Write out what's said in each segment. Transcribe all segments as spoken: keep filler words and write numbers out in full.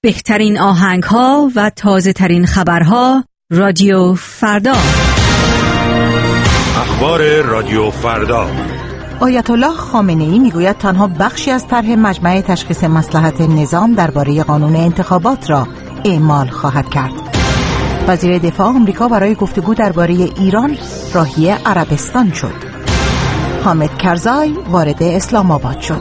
بهترین آهنگ ها و تازه ترین خبرها رادیو فردا. اخبار رادیو فردا. آیت الله خامنه‌ای میگوید تنها بخشی از طرح مجمع تشخیص مصلحت نظام درباره قانون انتخابات را اعمال خواهد کرد. وزیر دفاع آمریکا برای گفتگو درباره ایران راهی عربستان شد. حامد کرزای وارد اسلام آباد شد.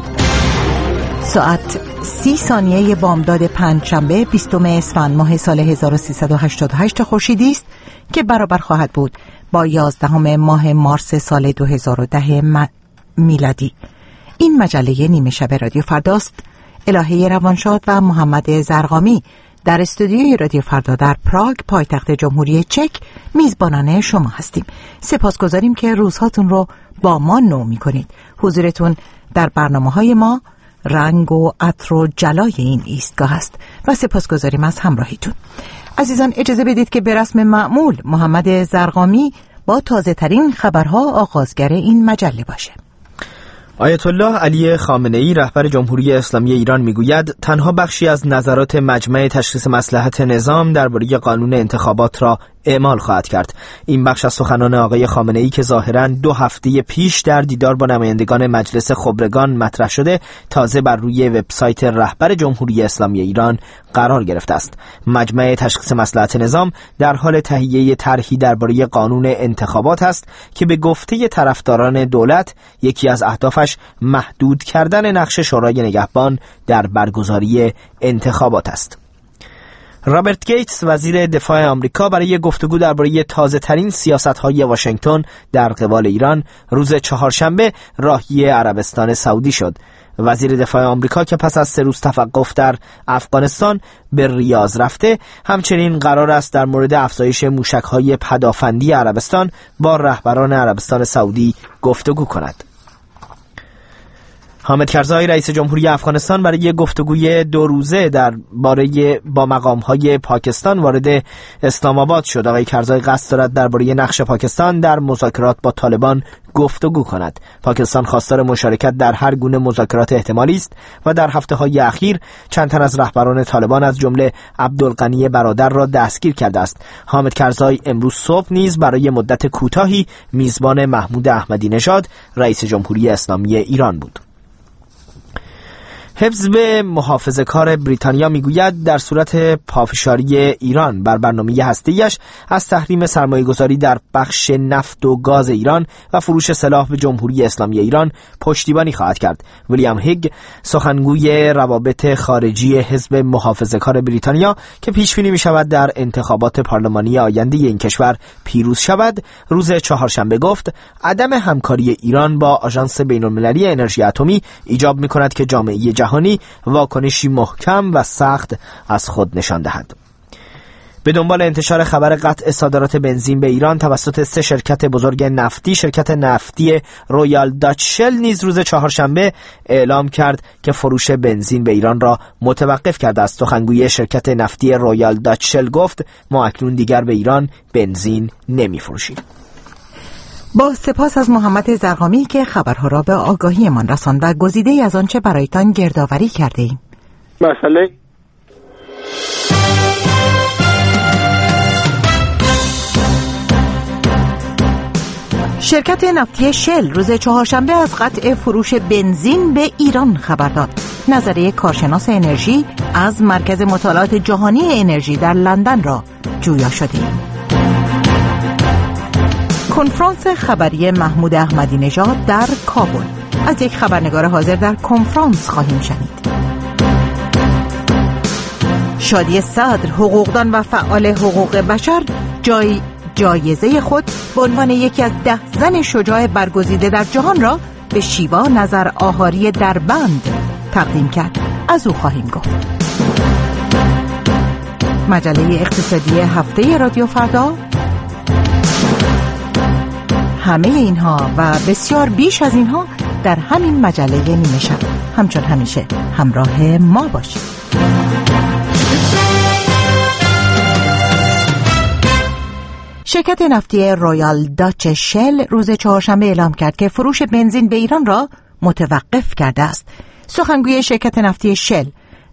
ساعت سی ثانیه بامداد پنجشنبه بیستم اسفند ماه سال هزار و سیصد و هشتاد و هشت خورشیدی است که برابر خواهد بود با یازدهم ماه مارس سال دو هزار و ده میلادی. این مجله نیمه شب رادیو فرداست. الهه روانشاد و محمد زرقامی در استودیوی رادیو فردا در پراگ پایتخت جمهوری چک میزبانان شما هستیم. سپاسگزاریم که روزهاتون رو با ما نو میکنید. حضورتون در برنامه‌های ما رنگ و عطر و جلای این ایستگاه است و سپاسگزاریم از همراهیتون. عزیزان اجازه بدید که به رسم معمول محمد زرقامی با تازه ترین خبرها آغازگر این مجله باشه. آیت الله علی خامنه‌ای رهبر جمهوری اسلامی ایران میگوید تنها بخشی از نظرات مجمع تشخیص مصلحت نظام درباره قانون انتخابات را اعمال خواهد کرد. این بخش از سخنان آقای خامنه‌ای که ظاهراً دو هفته پیش در دیدار با نمایندگان مجلس خبرگان مطرح شده، تازه بر روی وبسایت رهبر جمهوری اسلامی ایران قرار گرفته است. مجمع تشخیص مصلحت نظام در حال تهیه طرحی درباره قانون انتخابات است که به گفته طرفداران دولت یکی از اهدافش محدود کردن نقش شورای نگهبان در برگزاری انتخابات است. رابرت گیتس وزیر دفاع آمریکا برای گفتگو درباره تازه‌ترین سیاست‌های واشنگتن در قبال ایران روز چهارشنبه راهی عربستان سعودی شد. وزیر دفاع آمریکا که پس از سه روز توقف در افغانستان به ریاض رفته، همچنین قرار است در مورد افزایش موشک‌های پدافندی عربستان با رهبران عربستان سعودی گفتگو کند. حامد کرزای رئیس جمهوری افغانستان برای گفتگوی دو روزه در باره با مقام‌های پاکستان وارد اسلام آباد شد. آقای کرزای قصد دارد درباره نقش پاکستان در مذاکرات با طالبان گفتگو کند. پاکستان خواستار مشارکت در هر گونه مذاکرات احتمالی است و در هفته‌های اخیر چند تن از رهبران طالبان از جمله عبدالغنی برادر را دستگیر کرده است. حامد کرزای امروز صبح نیز برای مدت کوتاهی میزبان محمود احمدی نژاد رئیس جمهوری اسلامی ایران بود. حزب محافظه‌کار بریتانیا میگوید در صورت پافشاری ایران بر برنامه هسته‌ایش از تحریم سرمایه‌گذاری در بخش نفت و گاز ایران و فروش سلاح به جمهوری اسلامی ایران پشتیبانی خواهد کرد. ویلیام هیگ سخنگوی روابط خارجی حزب محافظه‌کار بریتانیا که پیش‌بینی می‌شود در انتخابات پارلمانی آینده این کشور پیروز شود، روز چهارشنبه گفت عدم همکاری ایران با آژانس بین‌المللی انرژی اتمی ایجاب می‌کند که جامعه جهانی واکنشی محکم و سخت از خود نشان دهد. به دنبال انتشار خبر قطع صادرات بنزین به ایران توسط سه شرکت بزرگ نفتی، شرکت نفتی رویال داچ شل نیز روز چهارشنبه اعلام کرد که فروش بنزین به ایران را متوقف کرده است. سخنگوی شرکت نفتی رویال داچ شل گفت ما اکنون دیگر به ایران بنزین نمی فروشیم. با سپاس از محمد زرقامی که خبرها را به آگاهی من رساند و گزیده‌ای از آنچه برایتان گردآوری کرده ایم. مسئله شرکت نفتی شل روز چهارشنبه از قطع فروش بنزین به ایران خبر داد. نظریه کارشناس انرژی از مرکز مطالعات جهانی انرژی در لندن را جویا شده. کنفرانس خبری محمود احمدی نژاد در کابل. از یک خبرنگار حاضر در کنفرانس خواهیم شنید. شادی صدر، حقوقدان و فعال حقوق بشر، جای جایزه خود به عنوان یکی از ده زن شجاع برگزیده در جهان را به شیوا نظر آهاری دربند تقدیم کرد. از او خواهیم گفت. مجله اقتصادی هفته رادیو فردا. همه اینها و بسیار بیش از اینها در همین مجله نیمه شب. همچون همیشه همراه ما باشید. شرکت نفتی رویال داچ شل روز چهارشنبه اعلام کرد که فروش بنزین به ایران را متوقف کرده است. سخنگوی شرکت نفتی شل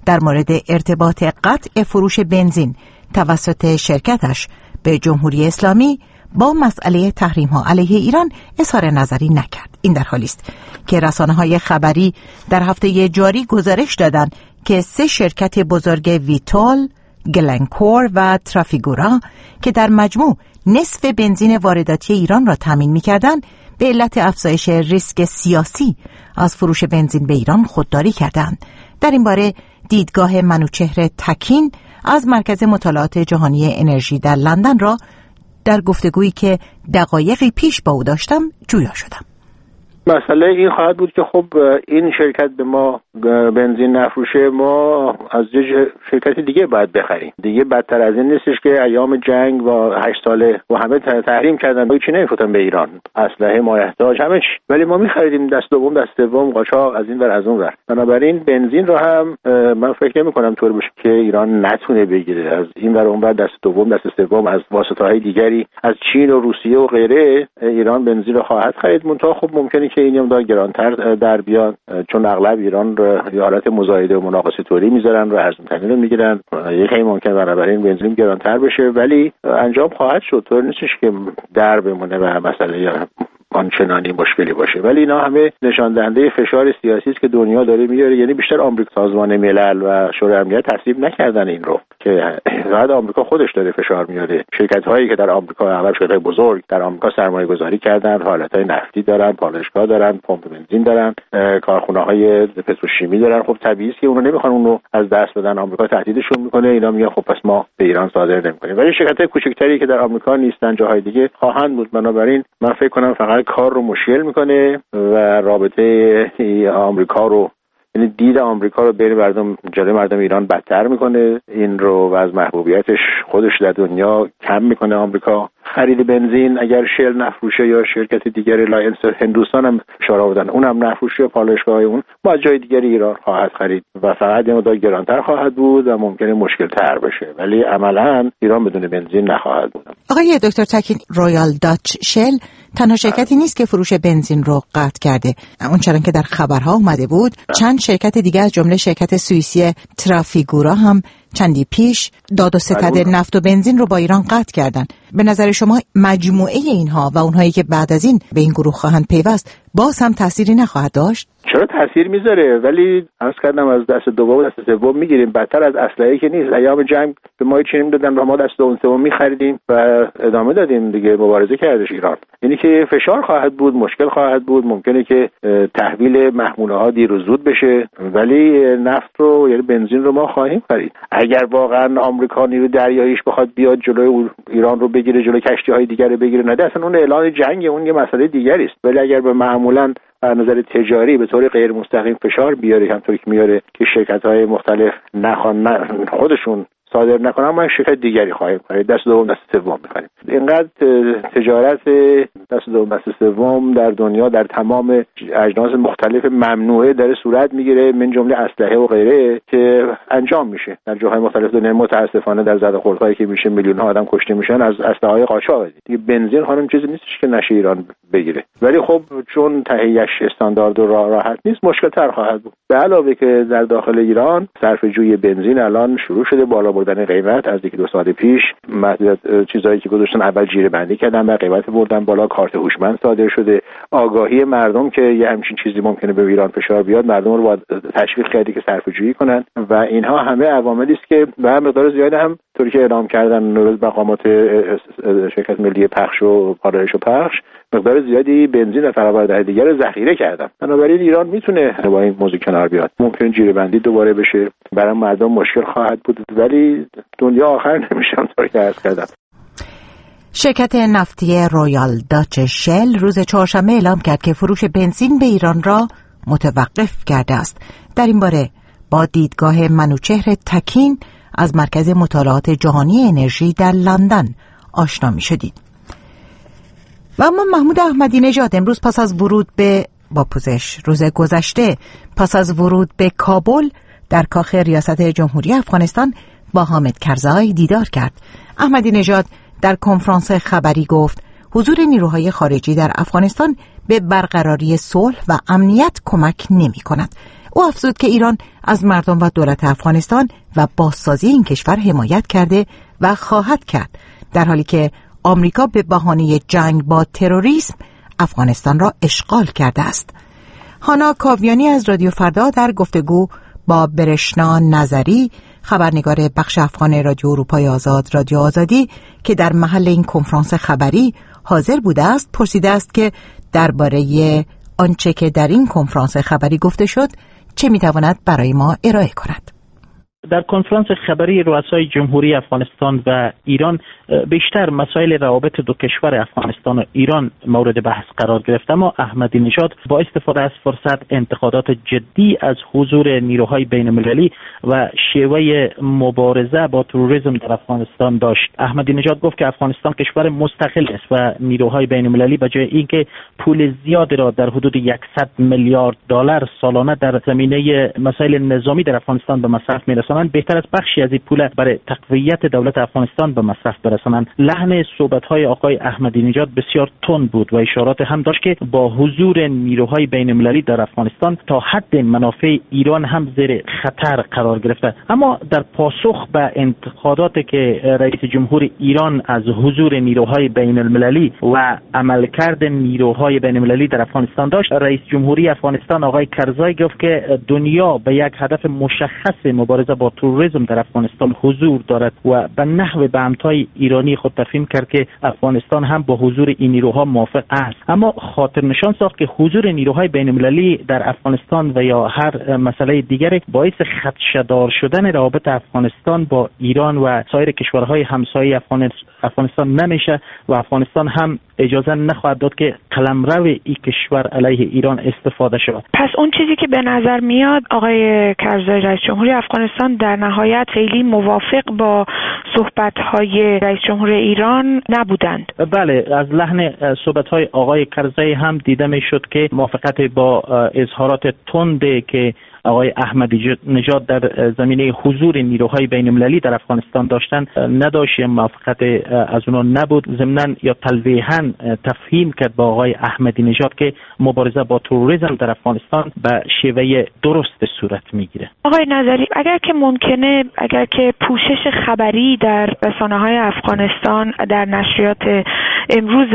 در مورد ارتباط قطع فروش بنزین توسط شرکتش به جمهوری اسلامی با مسئله تحریم‌ها علیه ایران اظهار نظری نکرد. این در حالی است که رسانه‌های خبری در هفته جاری گزارش دادند که سه شرکت بزرگ ویتول، گلنکور و ترافیگورا که در مجموع نصف بنزین وارداتی ایران را تامین می‌کردند، به علت افزایش ریسک سیاسی از فروش بنزین به ایران خودداری کردند. در این باره دیدگاه منوچهر تکین از مرکز مطالعات جهانی انرژی در لندن را در گفتگویی که دقایقی پیش با او داشتم جویا شدم. مسئله این خواهد بود که خب این شرکت به ما بنزین نفروشه، ما از یه شرکت دیگه باید بخریم. دیگه بدتر از این نیستش که ایام جنگ و هشت ساله و همه تحریم کردن و چی نمیفوتن به ایران، اسلحه مایحتاج همه چی، ولی ما میخریدیم دست دوم دست سوم قاچاق از این ور از اون ور. بنابراین بنزین رو هم من فکر نمی کنم طور بشه که ایران نتونه بگیره از این ور اون ور دست دوم دست سوم از واسطه‌های دیگری از چین و روسیه و غیره. ایران بنزین رو خواهد خرید، منتها خب ممکنه که این مقدار گرانتر در بیان، چون اغلب ایران رو یه حالت مزایده و مناقصه طوری میذارن و ارز تامین رو میگیرن، یه خیلی ممکنه بنابراین بنزین گرانتر بشه، ولی انجام خواهد شد. طور نیستش که در بمونه و مسئله آنچنانی مشکلی باشه، ولی اینا همه نشان دهنده فشار سیاسی است که دنیا داره میاره. یعنی بیشتر آمریکا، سازمان ملل و شورای امنیت تصویب نکردن این رو که فقط آمریکا خودش داره فشار میاره. شرکت هایی که در آمریکا، اغلب شرکت بزرگ در آمریکا سرمایه گذاری کردن، حالتهای نفتی دارن، پالایشگاه دارن، پمپ بنزین دارن، کارخونه های پتروشیمی دارن. خب طبیعیه است که اونو نمیخوان اونو از دست بدن. آمریکا تهدیدشون میکنه، اینا میگن خب پس ما به ایران صادر نمیکنیم. ولی شرکت های کوچکتری که در آمریکا نیستن، جاهای دیگه خواهند بود. بنابراین من فکر کنم فقط کار رو مشکل میکنه و رابطه آمریکا رو، یعنی دید آمریکا رو بین مردم، جلوی مردم ایران بدتر میکنه. این رو و از محبوبیتش خودش در دنیا کم میکنه. آمریکا خرید بنزین اگر شل نفروشه یا شرکت دیگری لاینس هندوستان هم اشاره بودن اونم نفروشه، پالایشگاه اون با جای دیگری ایران خواهد خرید و فقط یه مقدار گرانتر خواهد بود و ممکنه مشکل تر بشه، ولی عملاً ایران بدون بنزین نخواهد بود. آقای دکتر تکین، رویال داچ شل تنها شرکتی نیست که فروش بنزین رو قطع کرده. اون چرا که در خبرها اومده بود چند شرکت دیگه از جمله شرکت سوئیسی ترافیگورا هم چندی پیش داد و ستد نفت و بنزین رو با ایران قطع کردن. به نظر شما مجموعه اینها و اونهایی که بعد از این به این گروه خواهند پیوست باز هم تأثیری نخواهد داشت؟ چرا تأثیر میذاره، ولی عرض کردم از دست دوم دست سوم میگیریم، بدتر از اسلحه‌ای که نیست. ایام جنگ به ما چینی دادن و ما دست دوم سوم میخریدیم و ادامه دادیم دیگه، مبارزه کردش ایران. یعنی که فشار خواهد بود، مشکل خواهد بود، ممکنه که تحویل محموله ها دیر و زود بشه، ولی نفت رو یعنی بنزین رو ما خواهیم خرید. اگر واقعا آمریکا نیروی دریاییش بخواد بیاد جلوی ایران رو بگیره، جلوی کشتی‌های دیگر رو بگیره، نه اصلا اون اعلان جنگ، اون یه مسئله دیگری است. ولی اگر به معمولاً از نظر تجاری به طور غیر مستقیم فشار بیاره، همونطوری که میاره که شرکت‌های مختلف نخوان خودشون صادر نکنن، ما شرکت دیگری خواهیم خرید، دست دوم دست سوم می‌خریم. اینقدر تجارت دست دوم دست سوم در دنیا در تمام اجناس مختلف ممنوعه داره صورت میگیره، من جمله اسلحه و غیره، که انجام میشه در جاهای مختلف دنیا. متاسفانه در زد و خوردهایی که میشه میلیون‌ها آدم کشته میشن از اسلحه‌های قاچاق. دیگه بنزین خانم چیزی نیستش که نشه ایران بگیره، ولی خب چون تهیه‌اش استاندارد و راحت نیست مشکل تر خواهد بود. به علاوه که در داخل ایران صرفه‌جویی بنزین الان شروع شده، بالا بردن قیمت. از یک دو سال پیش محدودیت چیزایی که گذاشتن اول جیره بندی کردن و قیمت بردن بالا، کارت هوشمند صادر شده، آگاهی مردم که یه همچین چیزی ممکنه به ایران فشار بیاد، مردم رو باید تشویق کردی که صرفه‌جویی کنن و اینها همه عواملی است که به مقدار زیاد هم طوری که اعلام کردن مقامات شرکت ملی پخش و پالایش و پخش مقدار زیادی بنزین و فرآورده دیگر رو ذخیره کردن. بنابراین ایران میتونه با این موضوع کنار بیاد. ممکن جیره بندی دوباره بشه، برای مردم مشکل خواهد بود، ولی دنیا آخر نمیشه. طوری که عرض کردم. شرکت نفتی رویال داچ شل روز چهارشنبه اعلام کرد که فروش بنزین به ایران را متوقف کرده است. در این باره با دیدگاه منوچهر تکین از مرکز مطالعات جهانی انرژی در لندن آشنا می شدید. و اما محمود احمدی نژاد امروز پس از ورود به با پوزش روز گذشته پس از ورود به کابل در کاخ ریاست جمهوری افغانستان با حامد کرزای دیدار کرد. احمدی نژاد در کنفرانس خبری گفت حضور نیروهای خارجی در افغانستان به برقراری صلح و امنیت کمک نمی کند. او افزود که ایران از مردم و دولت افغانستان و بازسازی این کشور حمایت کرده و خواهد کرد، در حالی که آمریکا به بهانه جنگ با تروریسم افغانستان را اشغال کرده است. هانا کاویانی از رادیو فردا در گفتگو با برشنا نظری، خبرنگار بخش افغان رادیو اروپای آزاد رادیو آزادی که در محل این کنفرانس خبری حاضر بوده است، پرسیده است که درباره آنچه که در این کنفرانس خبری گفته شد چه میتواند برای ما ارائه کند. در کنفرانس خبری رؤسای جمهوری افغانستان و ایران بیشتر مسائل روابط دو کشور افغانستان و ایران مورد بحث قرار گرفت، اما احمدی نژاد با استفاده از فرصت انتقادات جدی از حضور نیروهای بین المللی و شیوه مبارزه با تروریسم در افغانستان داشت. احمدی نژاد گفت که افغانستان کشور مستقل است و نیروهای بین المللی به جای اینکه پول زیادی را در حدود صد میلیارد دلار سالانه در زمینه مسائل نظامی در افغانستان به مصرف می‌رسانند، بهتر از بخشی از این پول برای تقویت دولت افغانستان به مصرف برسانند. لحن صحبت‌های آقای احمدی نژاد بسیار تند بود و اشارات هم داشت که با حضور نیروهای بین المللی در افغانستان تا حد منافع ایران هم زیر خطر قرار گرفته. اما در پاسخ به انتقاداتی که رئیس جمهور ایران از حضور نیروهای بین المللی و عملکرد نیروهای بین المللی در افغانستان داشت، رئیس جمهوری افغانستان آقای کرزای گفت که دنیا به یک هدف مشخص مبارزه با تروریسم در افغانستان حضور دارد و به نحو به همتای ایرانی خود تفهیم کرد که افغانستان هم با حضور این نیروها موافق است. اما خاطر نشان ساخت که حضور نیروهای بین المللی در افغانستان و یا هر مسئله دیگری باعث خدشه‌دار شدن روابط افغانستان با ایران و سایر کشورهای همسایه افغانستان نمیشه و افغانستان هم اجازه نخواهد داد که قلمرو این کشور علیه ایران استفاده شود. پس اون چیزی که به نظر میاد آقای کرزای رئیس جمهوری افغانستان در نهایت خیلی موافق با صحبت‌های رئیس جمهور ایران نبودند. بله، از لحن صحبت‌های آقای کرزای هم دیده میشد که موافقت با اظهارات تندی که آقای احمدی نژاد در زمینه حضور نیروهای بین المللی در افغانستان داشتن نداشت، موافقت از اونا نبود. ضمناً یا تلویحاً تفهیم کرد با آقای احمدی نژاد که مبارزه با تروریسم در افغانستان به شیوه درست صورت میگیره. آقای نظری، اگر که ممکنه، اگر که پوشش خبری در رسانه‌های افغانستان در نشریات امروز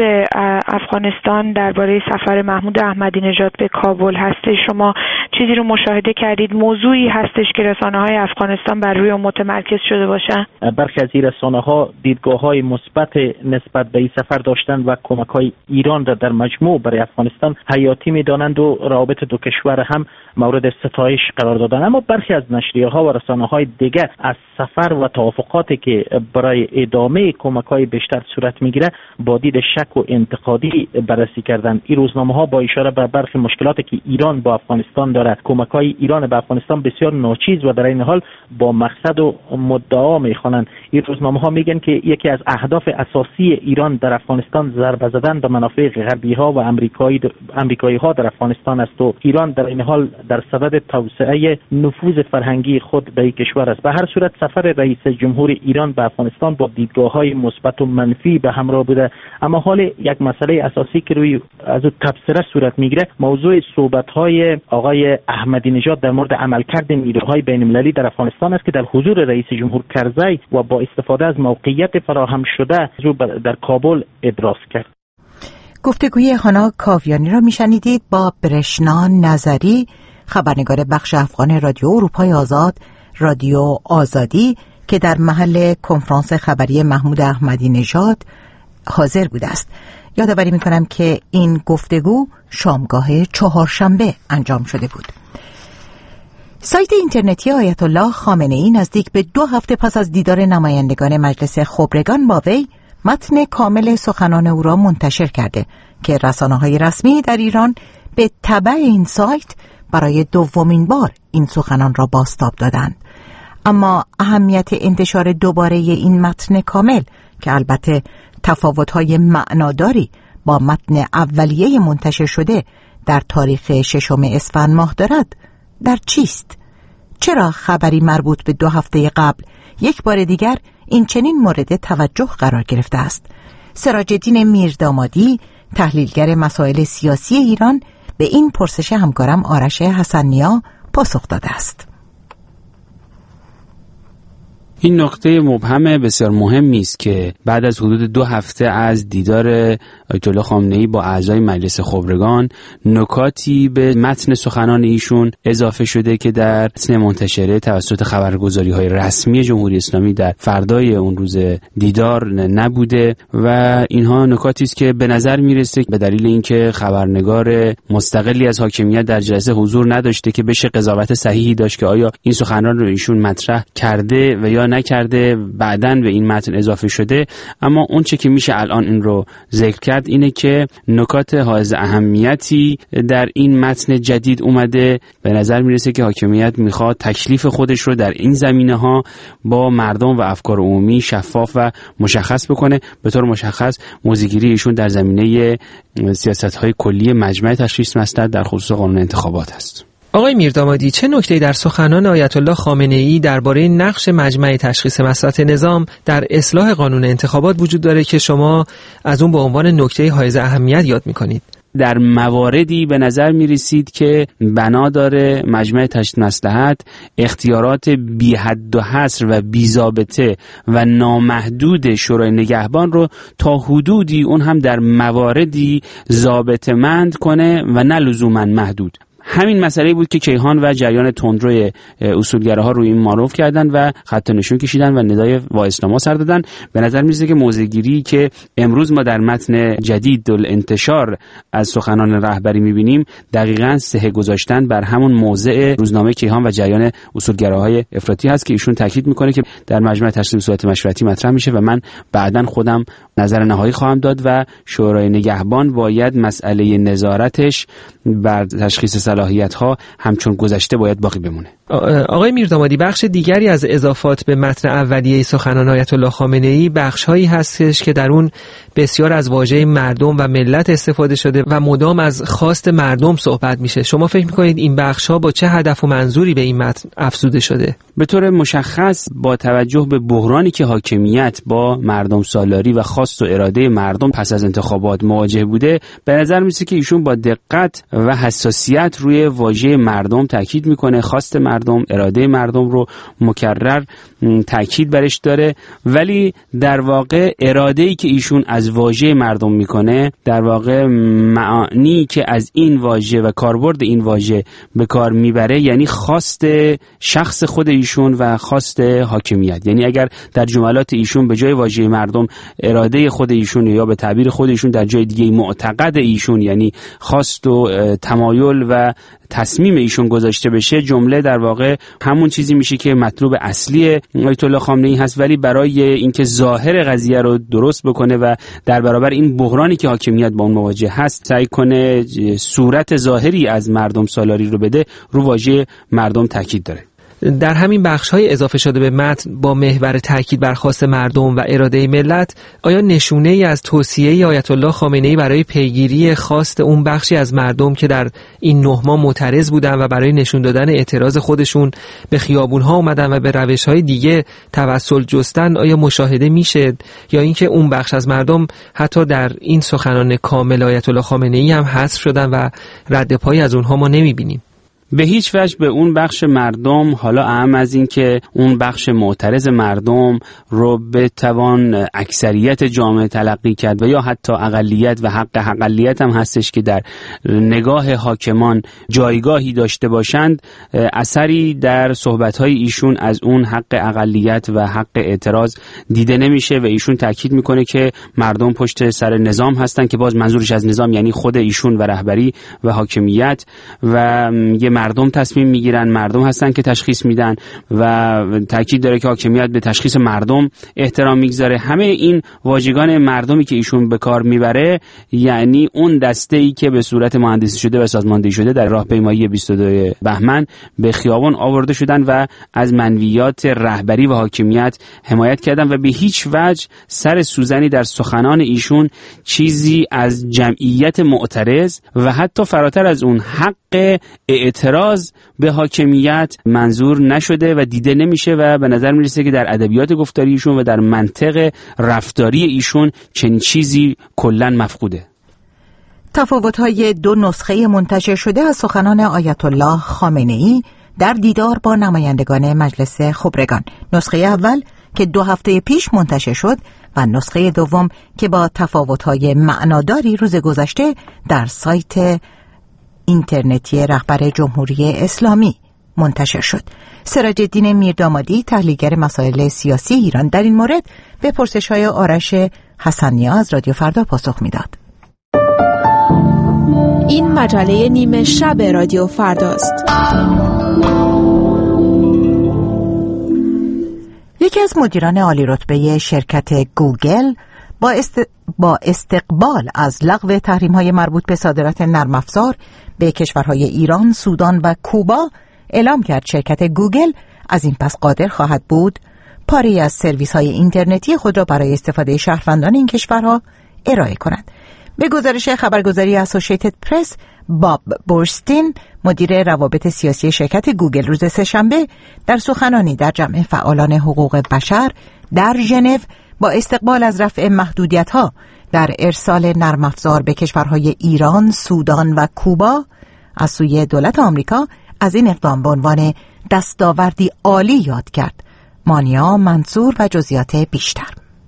افغانستان درباره سفر محمود احمدی نژاد به کابل هست، شما چیزی رو مشاهده کردید؟ موضوعی هستش که رسانه‌های افغانستان بر روی متمرکز شده باشن؟ برخی از این رسانه‌ها دیدگاه‌های مثبت نسبت به این سفر داشتن و کمک‌های ایران را در مجموع برای افغانستان حیاتی می‌دانند و روابط دو کشور هم مورد ستایش قرار دادن. اما برخی از نشریه‌ها و رسانه‌های دیگر از سفر و توافقاتی که برای ادامه کمک‌های بیشتر صورت می‌گیره با دید شک و انتقادی بررسی کردند. این روزنامه‌ها با اشاره به برخی مشکلاتی که ایران با افغانستان دارد، کمک‌های ایران به افغانستان بسیار ناچیز و در این حال با مقصد و مدعا می‌خوانند. این روزنامه‌ها میگن که یکی از اهداف اساسی ایران در افغانستان ضربه زدن به منافع غربی‌ها و آمریکایی آمریکایی‌ها در افغانستان است و ایران در این حال در صدد توسعه نفوذ فرهنگی خود به این کشور است. به هر صورت سفر رئیس جمهور ایران به افغانستان با دیدگاه‌های مثبت و منفی به همراه بوده، اما حال یک مسئله اساسی که روی از اون تبصره صورت میگیره موضوع صحبت‌های آقای احمدی نژاد در مورد عملکرد نیروهای بین‌المللی در افغانستان است که در حضور رئیس جمهور کرزی و با استفاده از موقعیت فراهم شده در کابل ابراز کرد. گفتگوی هانا کاویانی را میشنیدید با برشنا نظری، خبرنگار بخش افغان رادیو اروپای آزاد رادیو آزادی که در محل کنفرانس خبری محمود احمدی نژاد حاضر بوده است. یادآوری میکنم که این گفتگو شامگاه چهارشنبه انجام شده بود. سایت اینترنتی آیت الله خامنه ای نزدیک به دو هفته پس از دیدار نمایندگان مجلس خبرگان با وی متن کامل سخنان او را منتشر کرده که رسانه‌های رسمی در ایران به تبع این سایت برای دومین بار این سخنان را بازتاب دادند. اما اهمیت انتشار دوباره این متن کامل که البته تفاوت‌های معناداری با متن اولیه منتشر شده در تاریخ ششم اسفند ماه دارد در چیست؟ چرا خبری مربوط به دو هفته قبل یک بار دیگر این چنین مورد توجه قرار گرفته است؟ سراج الدین میردامادی، تحلیلگر مسائل سیاسی ایران، به این پرسش همکارم آرش حسن‌نیا پاسخ داده است. این نکته مبهم بسیار مهمی است که بعد از حدود دو هفته از دیدار آیت الله خامنه‌ای با اعضای مجلس خبرگان نکاتی به متن سخنان ایشون اضافه شده که در متن منتشره توسط خبرگزاری‌های رسمی جمهوری اسلامی در فردای اون روز دیدار نبوده و اینها نکاتی است که به نظر میرسه به دلیل اینکه خبرنگار مستقلی از حاکمیت در جلسه حضور نداشته که بشه قضاوت صحیحی داشت که آیا این سخنان رو ایشون مطرح کرده و یا نکرده بعداً به این متن اضافه شده. اما اون چه که میشه الان این رو ذکر کرد اینه که نکات حائز اهمیتی در این متن جدید اومده. به نظر میرسه که حاکمیت میخواد تکلیف خودش رو در این زمینه ها با مردم و افکار عمومی شفاف و مشخص بکنه. به طور مشخص موضع‌گیری ایشون در زمینه سیاست‌های کلی مجمع تشخیص مصلحت در خصوص قانون انتخابات است. آقای میردامادی، چه نکته‌ای در سخنان آیت الله خامنه‌ای درباره نقش مجمع تشخیص مصلحت نظام در اصلاح قانون انتخابات وجود داره که شما از اون به عنوان نکته حائز اهمیت یاد می‌کنید؟ در مواردی به نظر می رسید که بنا داره مجمع تشخیص مصلحت اختیارات بی حد و حصر و بی ضابطه و نامحدود شورای نگهبان رو تا حدودی اون هم در مواردی ضابطه‌مند کنه و نه لزوماً محدود. همین مسئله بود که کیهان و جریان تندروی اصولگراها روی این معروف کردن و خط نشون کشیدن و ندای وا اسلاما سر دادن. به نظر میاد که موضع‌گیری که امروز ما در متن جدید الانتشار از سخنان رهبری میبینیم دقیقاً سه گذاشتن بر همون موضع روزنامه کیهان و جریان اصولگراهای افراطی هست که ایشون تاکید میکنه که در مجمع تشخیص به صورت مشورتی مطرح میشه و من بعداً خودم نظر نهایی خواهم داد و شورای نگهبان باید مسئله نظارتش بر تشخیص صلاحیت‌ها همچون گذشته باید باقی بمونه. آقای میردامادی، بخش دیگری از اضافات به متن اولیه سخنان آیت الله خامنه‌ای بخش‌هایی هستش که در اون بسیار از واژه مردم و ملت استفاده شده و مدام از خواست مردم صحبت میشه. شما فکر می‌کنید این بخش‌ها با چه هدف و منظوری به این متن افزوده شده؟ به طور مشخص با توجه به بحرانی که حاکمیت با مردم سالاری و خواست و اراده مردم پس از انتخابات مواجه بوده، به نظر میسه که ایشون با دقت و حساسیت روی واژه مردم تاکید میکنه، خواست مردم، اراده مردم رو مکرر تاکید برش داره، ولی در واقع اراده‌ای که ایشون از واژه مردم میکنه در واقع معانی که از این واژه و کاربرد این واژه به کار میبره یعنی خواست شخص خود ایشون و خواست حاکمیت. یعنی اگر در جملات ایشون به جای واژه مردم اراده خود ایشون یا به تعبیر خود ایشون در جای دیگه معتقد ایشون یعنی خواست و تمایل و تصمیم ایشون گذاشته بشه، جمله در واقع همون چیزی میشه که مطلوب اصلی آیت الله خامنه‌ای هست، ولی برای اینکه ظاهر قضیه رو درست بکنه و در برابر این بحرانی که حاکمیت با اون مواجه هست سعی کنه صورت ظاهری از مردم سالاری رو بده، رو واژه مردم تاکید داره. در همین بخش‌های اضافه شده به متن با محور تاکید بر خواست مردم و اراده ملت، آیا نشونه‌ای از توصیه آیت الله خامنه‌ای برای پیگیری خواست اون بخشی از مردم که در این نه ماه معترض بودن و برای نشون دادن اعتراض خودشون به خیابون‌ها اومدن و به روش‌های دیگه توسل جستن آیا مشاهده میشه، یا اینکه اون بخش از مردم حتی در این سخنان کامل آیت الله خامنه‌ای هم حذف شدن و رد پای از اونها ما نمی‌بینیم؟ به هیچ وجه به اون بخش مردم، حالا اهم از این که اون بخش معترض مردم رو بتوان اکثریت جامعه تلقی کرد و یا حتی اقلیت و حق اقلیت هم هستش که در نگاه حاکمان جایگاهی داشته باشند، اثری در صحبت‌های ایشون از اون حق اقلیت و حق اعتراض دیده نمیشه و ایشون تاکید میکنه که مردم پشت سر نظام هستن که باز منظورش از نظام یعنی خود ایشون و رهبری و حاکمیت، و یه مردم تصمیم میگیرن، مردم هستن که تشخیص میدن و تاکید داره که حاکمیت به تشخیص مردم احترام میگذاره. همه این واژگان مردمی که ایشون به کار میبره یعنی اون دسته‌ای که به صورت مهندسی شده و سازماندهی شده در راهپیمایی بیست و دو بهمن به خیابان آورده شدن و از منویات رهبری و حاکمیت حمایت کردن و به هیچ وجه سر سوزنی در سخنان ایشون چیزی از جمعیت معترض و حتی فراتر از اون حق اعتراض به حاکمیت منظور نشده و دیده نمیشه و به نظر میرسه که در ادبیات گفتاری ایشون و در منطق رفتاری ایشون چنین چیزی کلاً مفقوده. تفاوت‌های دو نسخه منتشر شده از سخنان آیت الله خامنه‌ای در دیدار با نمایندگان مجلس خبرگان. نسخه اول که دو هفته پیش منتشر شد و نسخه دوم که با تفاوت‌های معناداری روز گذشته در سایت اینترنتی رهبر جمهوری اسلامی منتشر شد. سراج‌الدین میردامادی، تحلیلگر مسائل سیاسی ایران، در این مورد به پرسش‌های آرش حسن‌نیا از رادیو فردا پاسخ می‌داد. این مجله نیمه شب رادیو فرداست. یکی از مدیران عالی رتبه شرکت گوگل با, است... با استقبال از لغو تحریم‌های مربوط به صادرات نرم افزار به کشورهای ایران، سودان و کوبا اعلام کرد شرکت گوگل از این پس قادر خواهد بود پاری از سرویس‌های اینترنتی خود را برای استفاده شهروندان این کشورها ارائه کند. به گزارش خبرگزاری اسوسییتد پرس، باب بورستین، مدیر روابط سیاسی شرکت گوگل، روز سه‌شنبه در سخنانی در جمع فعالان حقوق بشر در ژنو با استقبال از رفع محدودیت‌ها در ارسال نرم افزار به کشورهای ایران، سودان و کوبا از سوی دولت آمریکا از این اقدام به عنوان دستاوردی عالی یاد کرد. مانیا منصور و جزئیات بیشتر.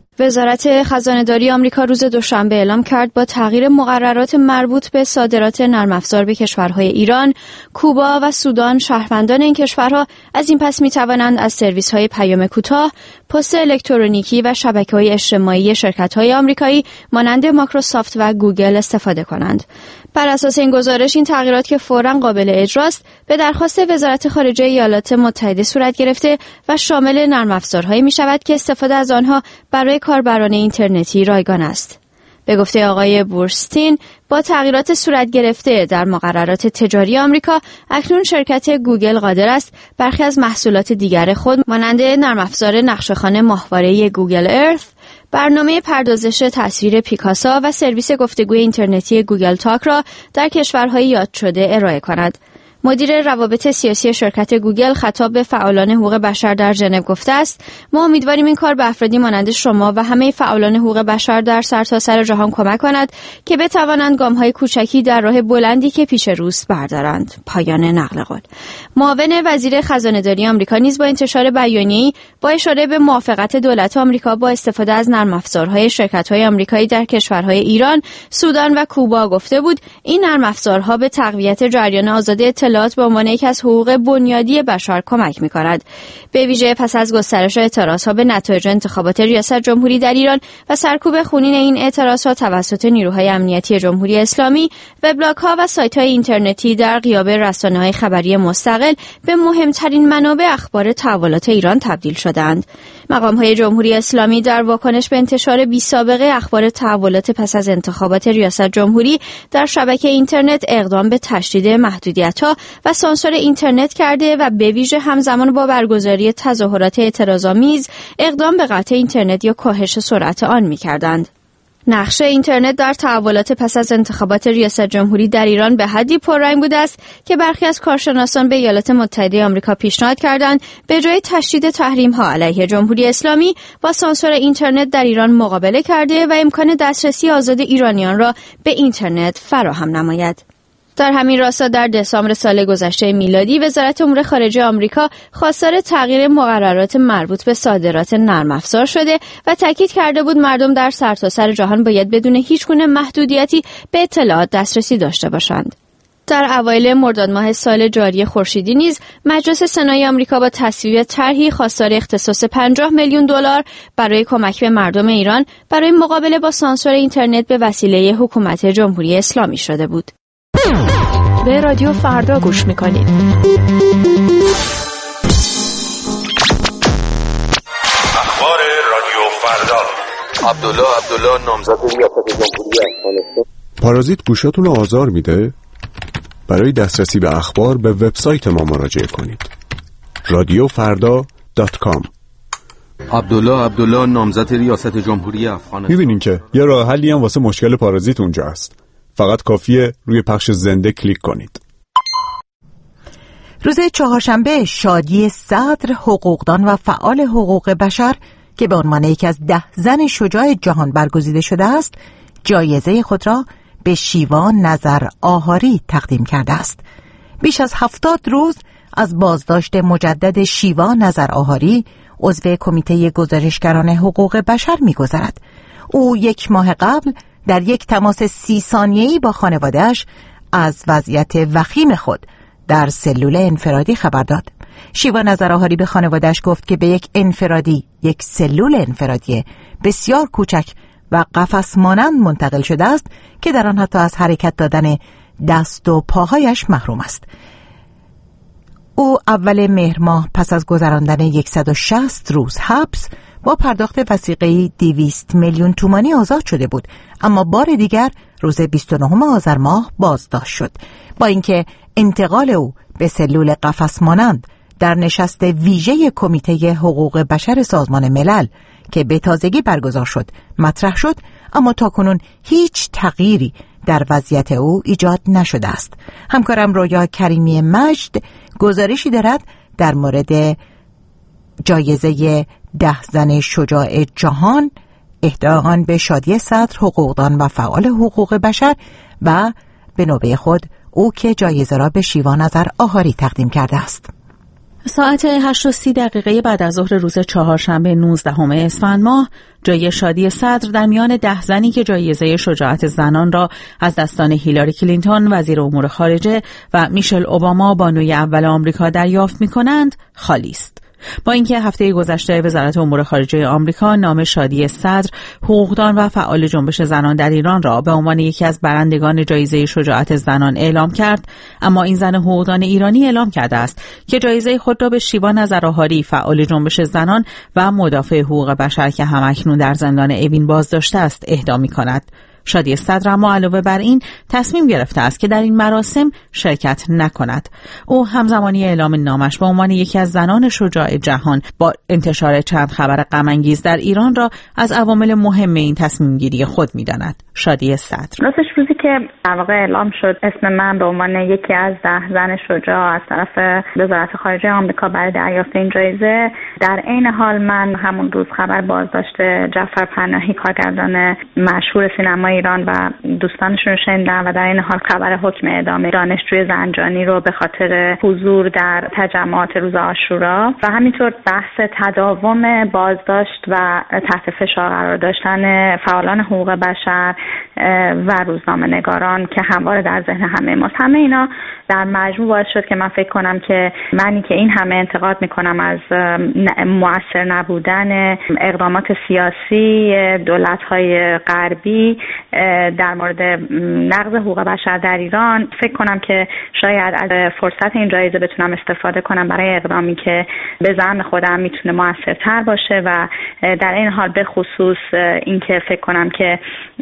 وزارت خزانه‌داری آمریکا روز دوشنبه اعلام کرد با تغییر مقررات مربوط به صادرات نرم افزار به کشورهای ایران، کوبا و سودان، شهروندان این کشورها از این پس می‌توانند از سرویس‌های پیام کوتاه، پست الکترونیکی و شبکه‌های اجتماعی شرکت‌های آمریکایی مانند مایکروسافت و گوگل استفاده کنند. بر اساس این گزارش، این تغییرات که فوراً قابل اجراست به درخواست وزارت خارجه ایالات متحده صورت گرفته و شامل نرم افزارهایی می‌شود که استفاده از آنها برای کاربران اینترنتی رایگان است. به گفته آقای بورستین، با تغییرات صورت گرفته در مقررات تجاری آمریکا، اکنون شرکت گوگل قادر است برخی از محصولات دیگر خود مانند نرم افزار نقشه‌خوان ماهواره گوگل ارث، برنامه پردازش تصویر پیکاسا و سرویس گفتگوی اینترنتی گوگل تاک را در کشورهای یاد شده ارائه کند. مدیر روابط سیاسی شرکت گوگل خطاب به فعالان حقوق بشر در ژنو گفته است: ما امیدواریم این کار به افرادی مانند شما و همه فعالان حقوق بشر در سرتاسر جهان کمک کند که بتوانند گام‌های کوچکی در راه بلندی که پیش روست بردارند. پایان نقل قول. معاون وزیر خزانه‌داری آمریکا نیز با انتشار بیانیه‌ای با اشاره به موافقت دولت آمریکا با استفاده از نرم افزارهای شرکت‌های آمریکایی در کشورهای ایران، سودان و کوبا گفته بود این نرم افزارها به تقویت جریان آزاد اطلاعات به عنوان یک از حقوق بنیادی بشر کمک می‌کند. به ویژه پس از گسترش اعتراضها به نتایج انتخابات ریاست جمهوری در ایران و سرکوب خونین این اعتراضها توسط نیروهای امنیتی جمهوری اسلامی، وبلاگ‌ها و سایت‌های اینترنتی در غیاب رسانه‌های خبری مستقل به مهمترین منابع اخبار تحولات ایران تبدیل شدند. مقام‌های جمهوری اسلامی در واکنش به انتشار بی‌سابقه اخبار تحولات پس از انتخابات ریاست جمهوری در شبکه اینترنت اقدام به تشدید محدودیت‌ها و سانسور اینترنت کرده و به ویژه همزمان با برگزاری تظاهرات اعتراض‌آمیز اقدام به قطع اینترنت یا کاهش سرعت آن می‌کردند. نقش اینترنت در تحولات پس از انتخابات ریاست جمهوری در ایران به حدی پررنگ بوده است که برخی از کارشناسان به ایالات متحده آمریکا پیشنهاد کردند به جای تشدید تحریم‌ها علیه جمهوری اسلامی با سانسور اینترنت در ایران مقابله کرده و امکان دسترسی آزاد ایرانیان را به اینترنت فراهم نماید. در همین راستا در دسامبر سال گذشته میلادی وزارت امور خارجه آمریکا خواستار تغییر مقررات مربوط به صادرات نرم افزار شده و تاکید کرده بود مردم در سرتاسر جهان باید بدون هیچگونه محدودیتی به اطلاعات دسترسی داشته باشند. در اوایل مرداد ماه سال جاری خورشیدی نیز مجلس سنای آمریکا با تصویب طرحی خواستار اختصاص پنجاه میلیون دلار برای کمک به مردم ایران برای مقابله با سانسور اینترنت به وسیله حکومت جمهوری اسلامی شده بود. به رادیو فردا گوش میکنید. اخبار رادیو فردا. عبدالله عبدالله نامزد ریاست جمهوری افغانستان. پارازیت گوشاتون رو آزار میده؟ برای دسترسی به اخبار به وبسایت ما مراجعه کنید. رادیو فردا دات کام. عبدالله عبدالله نامزد ریاست جمهوری افغانستان. میبینین که یه راه حلی هم واسه مشکل پارازیت اونجا هست. فقط کافیه روی پخش زنده کلیک کنید. روز چهارشنبه شادی صدر، حقوقدان و فعال حقوق بشر که به عنوان یکی از ده زن شجاع جهان برگزیده شده است، جایزه خود را به شیوا نظر آهاری تقدیم کرده است. بیش از هفتاد روز از بازداشت مجدد شیوا نظرآهاری، عضو کمیته گزارشگران حقوق بشر می‌گذرد. او یک ماه قبل در یک تماس سی ثانیه‌ای با خانواده‌اش از وضعیت وخیم خود در سلول انفرادی خبر داد. شیوا نظرآهاری به خانواده‌اش گفت که به یک انفرادی، یک سلول انفرادی بسیار کوچک و قفس مانند منتقل شده است که در آن حتی از حرکت دادن دست و پاهایش محروم است. او اول مهر ماه پس از گذراندن صد و شصت روز حبس با پرداخت وثیقه‌ای دویست میلیون تومانی آزاد شده بود، اما بار دیگر روز بیست و نهم آذر ماه بازداشت شد. با اینکه انتقال او به سلول قفس مانند در نشست ویژه کمیته حقوق بشر سازمان ملل که به تازگی برگزار شد مطرح شد، اما تاکنون هیچ تغییری در وضعیت او ایجاد نشده است. همکارم رویا کریمی مجد گزارشی دارد در مورد جایزه ده زن شجاع جهان اهدای آن به شادی صدر، حقوقدان و فعال حقوق بشر، و به نوبه خود او که جایزه را به شیوا نظرآهاری تقدیم کرده است. ساعت هشت و سی دقیقه بعد از ظهر روز چهارشنبه نوزدهم اسفند ماه، جای شادی صدر در میان ده زنی که جایزه شجاعت زنان را از دستان هیلاری کلینتون وزیر امور خارجه و میشل اوباما بانوی اول آمریکا دریافت می‌کنند خالی است. با اینکه هفته گذشته وزارت امور خارجه آمریکا نام شادی صدر، حقوقدان و فعال جنبش زنان در ایران را به عنوان یکی از برندگان جایزه شجاعت زنان اعلام کرد، اما این زن حقوقدان ایرانی اعلام کرده است که جایزه خود را به شیوا نظرآهاری، فعال جنبش زنان و مدافع حقوق بشر که همکنون در زندان اوین بازداشته است، اهدا می‌کند. شادی صدر اما علاوه بر این تصمیم گرفته است که در این مراسم شرکت نکند. او همزمانی اعلام نامش به عنوان یکی از زنان شجاع جهان با انتشار چند خبر غم‌انگیز در ایران را از عوامل مهم این تصمیم گیری خود می‌داند. شادی صدر: راستش روزی که در واقع اعلام شد اسم من به عنوان یکی از ده زن شجاع از طرف وزارت خارجه آمریکا برای دریافت این جایزه، در عین حال من همون روز خبر بازداشت جعفر پناهی، کارگردان مشهور سینما ایران و دوستانشون رو شنیدم و در این حال خبر حکم اعدام دانشجوی زنجانی رو به خاطر حضور در تجمعات روز عاشورا و همینطور بحث تداوم بازداشت و تحت فشار قرار داشتن فعالان حقوق بشر و روزنامه‌نگاران که همواره در ذهن همه ماست. همه اینا در مجموع باعث شد که من فکر کنم که منی که این همه انتقاد میکنم از مؤثر نبودن اقدامات سیاسی دولت‌های غربی در مورد نقض حقوق بشر در ایران، فکر کنم که شاید از فرصت این جایزه بتونم استفاده کنم برای اقدامی که به زعم خودم میتونه موثرتر باشه و در این حال به خصوص این که فکر کنم که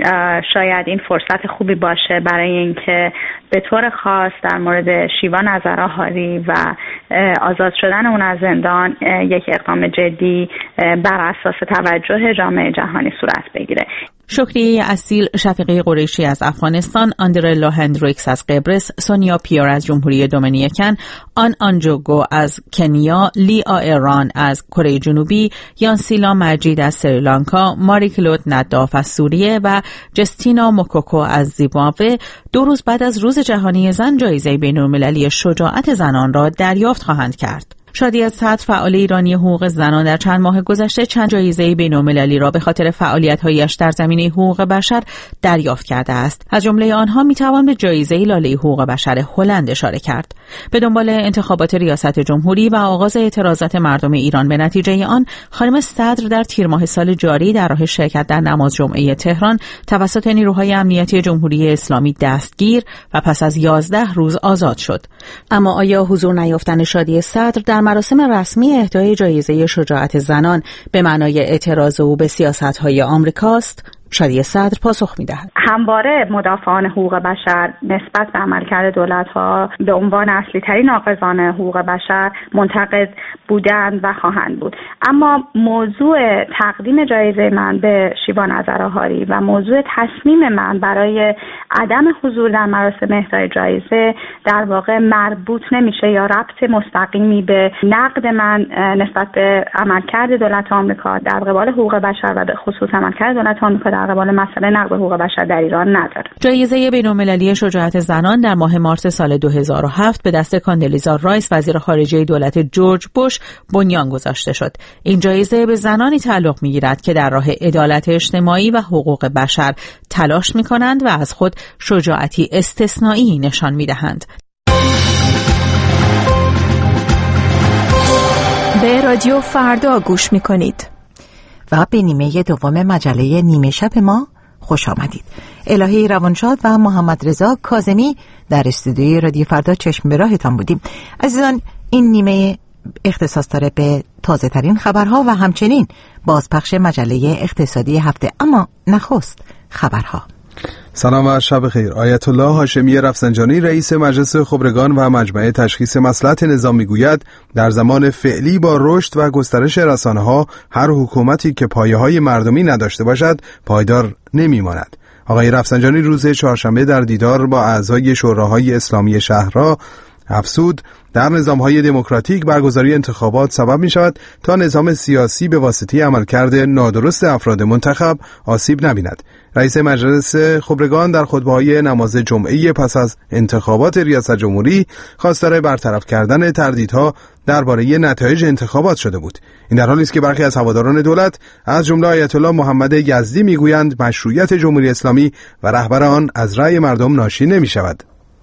شاید این فرصت خوبی باشه برای اینکه به طور خاص در مورد شیوا نظرآهاری و آزاد شدن اون از زندان یک اقدام جدی بر اساس توجه جامعه جهانی صورت بگیره. شکریه اصیل شفیقی قریشی از افغانستان، آندرلا هندریکس از قبرس، سونیا پیار از جمهوری دومینیکن، آن آنجوگو از کنیا، لیا ایران از کره جنوبی، یانسیلا مجید از سریلانکا، ماری کلود نداف از سوریه و جستینا موکوکو از زیمبابوه دو روز بعد از روز جهانی زن جایزه بین‌المللی شجاعت زنان را دریافت خواهند کرد. شادی صدر، فعال ایرانی حقوق زنان، در چند ماه گذشته چند جایزه بین‌المللی را به خاطر فعالیت‌هایش در زمینه حقوق بشر دریافت کرده است. از جمله آنها میتوان به جایزه لاله حقوق بشر هلند اشاره کرد. به دنبال انتخابات ریاست جمهوری و آغاز اعتراضات مردم ایران به نتیجه آن، خانم صدر در تیر ماه سال جاری در راه شرکت در نماز جمعه تهران توسط نیروهای امنیتی جمهوری اسلامی دستگیر و پس از یازده روز آزاد شد. اما آیا حضور نیافتن شادی صدر در مراسم رسمی اهدای جایزه شجاعت زنان به معنای اعتراض او به سیاست‌های آمریکاست؟ شادی صدر پاسخ می‌دهد: همواره مدافعان حقوق بشر نسبت به عملکرد دولت‌ها به عنوان اصلی ترین ناقضان حقوق بشر منتقد بودند و خواهند بود. اما موضوع تقدیم جایزه من به شیوا نظرآهاری و موضوع تصمیم من برای عدم حضور در مراسم اهدای جایزه در واقع مربوط نمیشه یا ربط مستقیمی به نقد من نسبت به عملکرد دولت آمریکا در قبال حقوق بشر و به خصوص عملکرد دولت آمریکا در در قبال مسئله نقض حقوق بشر در ایران نداره. جایزه بین‌المللی شجاعت زنان در ماه مارس سال دو هزار و هفت به دست کاندلیزا رایس وزیر خارجه دولت جورج بوش بنیان گذاشته شد. این جایزه به زنانی تعلق می‌گیرد که در راه عدالت اجتماعی و حقوق بشر تلاش می‌کنند و از خود شجاعتی استثنایی نشان می‌دهند. به رادیو فردا گوش می‌کنید و به نیمه دوم مجله نیمه شب ما خوش آمدید. الهی روانشاد و محمد رضا کاظمی در استودیوی رادیو فردا چشم به راهتان بودیم. عزیزان، این نیمه اختصاص داره به تازه ترین خبرها و همچنین بازپخش مجله اقتصادی هفته. اما نخست خبرها. سلام و شب خیر. آیت الله هاشمی رفسنجانی رئیس مجلس خبرگان و مجمع تشخیص مصلحت نظام میگوید در زمان فعلی با رشد و گسترش رسانه‌ها هر حکومتی که پایه‌های مردمی نداشته باشد پایدار نمی‌ماند. آقای رفسنجانی روز چهارشنبه در دیدار با اعضای شوراهای اسلامی شهرها افزود در نظام‌های دموکراتیک برگزاری انتخابات سبب می‌شود تا نظام سیاسی به واسطه عملکرد نادرست افراد منتخب آسیب نبیند. رئیس مجلس خبرگان در خطبه‌های نماز جمعه پس از انتخابات ریاست جمهوری خواستار برطرف کردن تردیدها درباره نتایج انتخابات شده بود. این در حالی است که برخی از هواداران دولت از جمله آیت الله محمد یزدی میگویند مشروعیت جمهوری اسلامی و رهبر آن از رأی مردم ناشی نمی‌شود.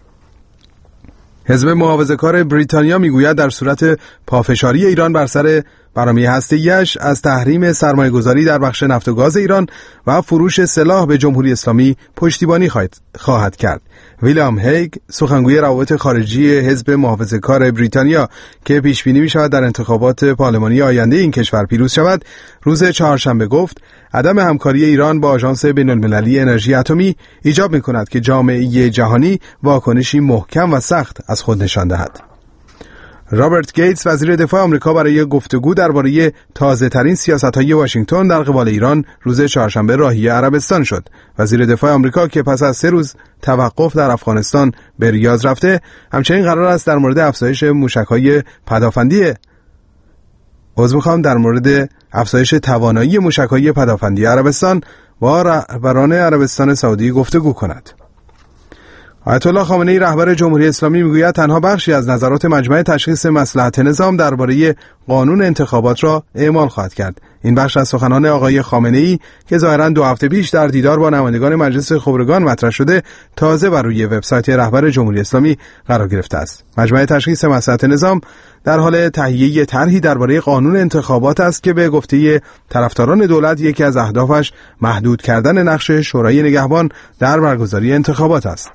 حزب محافظه‌کار بریتانیا میگوید در صورت پافشاری ایران بر سر برنامه هسته‌ایش از تحریم سرمایه‌گذاری در بخش نفت و گاز ایران و فروش سلاح به جمهوری اسلامی پشتیبانی خواهد کرد. ویلیام هیگ، سخنگوی روابط خارجی حزب محافظه‌کار بریتانیا که پیش بینی می‌شود در انتخابات پارلمانی آینده این کشور پیروز شود، روز چهارشنبه گفت عدم همکاری ایران با آژانس بین‌المللی انرژی اتمی ایجاب می‌کند که جامعه جهانی واکنشی محکم و سخت از خود نشان دهد. رابرت گیتس وزیر دفاع آمریکا برای گفتگو درباره تازه‌ترین سیاست‌های واشنگتن در قبال ایران روز چهارشنبه راهی عربستان شد. وزیر دفاع آمریکا که پس از سه روز توقف در افغانستان به ریاض رفته، همچنین قرار است در مورد افزایش موشک‌های پدافندی عضو می‌خوام در مورد افزایش توانایی موشک‌های پدافندی عربستان با رهبران عربستان سعودی گفتگو کند. آیت الله خامنه‌ای رهبر جمهوری اسلامی میگوید تنها بخشی از نظرات مجمع تشخیص مصلحت نظام درباره قانون انتخابات را اعمال خواهد کرد. این بخش از سخنان آقای خامنه‌ای که ظاهراً دو هفته پیش در دیدار با نمایندگان مجلس خبرگان مطرح شده، تازه بر روی وبسایت رهبر جمهوری اسلامی قرار گرفته است. مجمع تشخیص مصلحت نظام در حال تهیه طرحی درباره قانون انتخابات است که به گفته طرفداران دولت یکی از اهدافش محدود کردن نقش شورای نگهبان در برگزاری انتخابات است.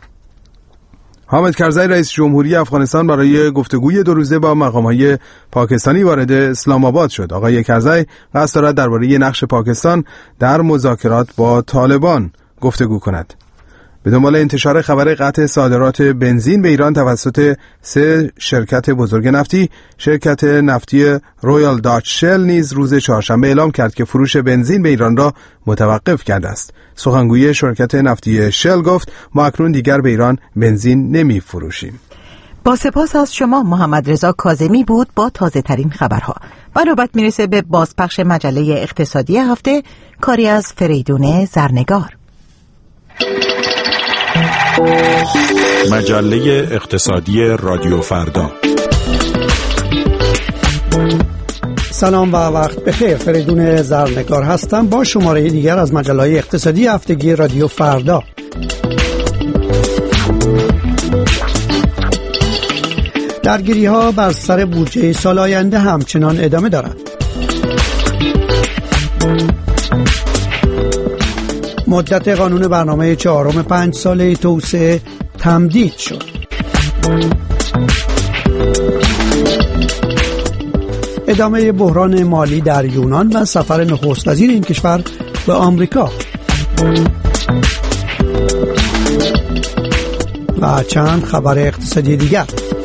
حامد کرزی رئیس جمهوری افغانستان برای گفتگوی دو روزه با مقام‌های پاکستانی وارد اسلام آباد شد. آقای کرزی قصد دارد درباره نقش پاکستان در مذاکرات با طالبان گفتگو کند. به دنبال انتشار خبر قطع صادرات بنزین به ایران توسط سه شرکت بزرگ نفتی، شرکت نفتی رویال داچ شل نیز روز چهارشنبه اعلام کرد که فروش بنزین به ایران را متوقف کرده است. سخنگوی شرکت نفتی شل گفت ما اکنون دیگر به ایران بنزین نمی فروشیم. با سپاس از شما. محمد رضا کاظمی بود با تازه ترین خبرها. و نوبت میرسه به بازپخش مجله اقتصادی هفته، کاری از فریدون زرنگار. مجله اقتصادی رادیو فردا. سلام و وقت بخیر. فریدون زرنگار هستم با شماره دیگر از مجله اقتصادی هفتگی رادیو فردا. درگیری ها بر سر بودجه سال آینده همچنان ادامه دارد. مدت قانون برنامه چهارم پنج ساله توسعه تمدید شد. ادامه بحران مالی در یونان و سفر نخست وزیر این کشور به آمریکا و چند خبر اقتصادی دیگر.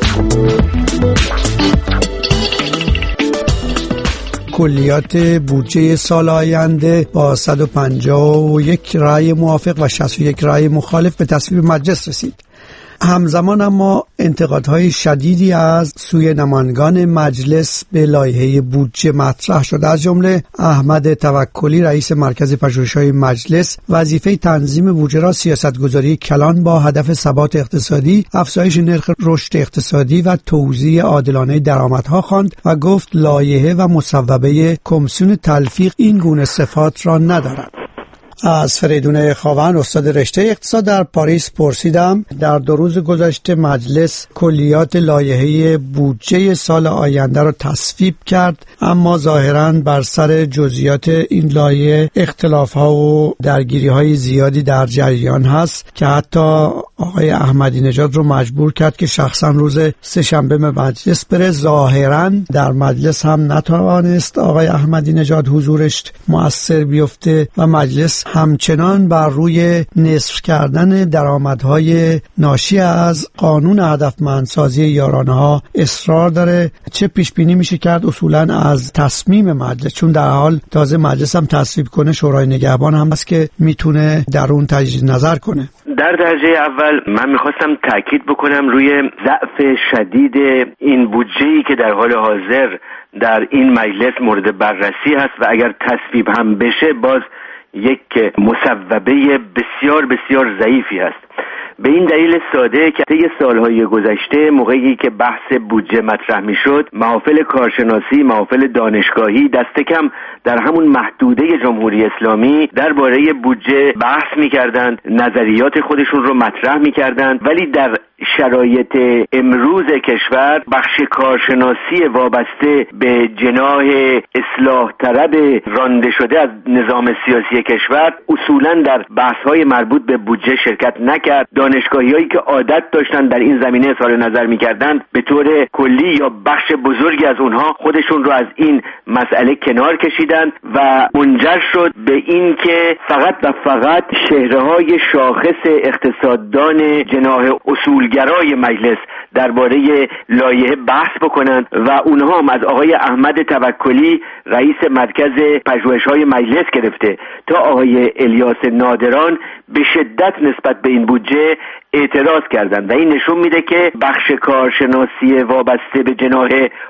کلیات بودجه سال آینده با صد و پنجاه و یک رأی موافق و شصت و یک رأی مخالف به تصویب مجلس رسید. همزمان اما انتقادهای شدیدی از سوی نمایندگان مجلس به لایحه بودجه مطرح شد. از جمله احمد توکلی رئیس مرکز پژوهش‌های مجلس وظیفه تنظیم بودجه را سیاستگذاری کلان با هدف ثبات اقتصادی، افزایش نرخ رشد اقتصادی و توزیع عادلانه درآمدها خواند و گفت لایحه و مصوبه کمیسیون تلفیق این گونه صفات را ندارد. از فریدون خاون استاد رشته اقتصاد در پاریس پرسیدم در دو روز گذشته مجلس کلیات لایحه بودجه سال آینده را تصویب کرد، اما ظاهراً بر سر جزئیات این لایحه اختلاف‌ها و درگیری‌های زیادی در جریان هست که حتی آقای احمدی نژاد رو مجبور کرد که شخصاً روز سه‌شنبه به مجلس بره. ظاهراً در مجلس هم نتوانست آقای احمدی نژاد حضورش مؤثر بیفته و مجلس همچنان بر روی نصف کردن درآمدهای ناشی از قانون هدفمندسازی یارانه‌ها اصرار داره. چه پیش بینی میشه کرد اصولاً از تصمیم مجلس، چون در حال تازه مجلس هم تصویب کنه، شورای نگهبان هم هست که میتونه در اون تجدید نظر کنه. در درجه اول من میخواستم تاکید بکنم روی ضعف شدید این بودجه‌ای که در حال حاضر در این مجلس مورد بررسی هست و اگر تصویب هم بشه باز یک مصوبه بسیار بسیار ضعیفی هست. به این دلیل ساده که طی سالهای گذشته موقعی که بحث بودجه مطرح میشد، محافل کارشناسی، محافل دانشگاهی دست کم در همون محدوده جمهوری اسلامی درباره بودجه بحث میکردند، نظریات خودشون رو مطرح میکردند، ولی در شرایط امروز کشور بخش کارشناسی وابسته به جناح اصلاح طلب رانده شده از نظام سیاسی کشور اصولاً در بحث‌های مربوط به بودجه شرکت نکرد. دانشگاهی‌هایی که عادت داشتن در این زمینه اظهار نظر می‌کردند به طور کلی یا بخش بزرگی از اونها خودشون رو از این مسئله کنار کشیدند و منجر شد به این که فقط و فقط چهره‌های شاخص اقتصاددان جناح اصولگرای مجلس درباره لایحه بحث بکنند و اونها هم از آقای احمد توکلی رئیس مرکز پژوهش‌های مجلس گرفته تا آقای الیاس نادران به شدت نسبت به این بودجه اعتراض کردند و این نشون میده که بخش کارشناسی وابسته به جناح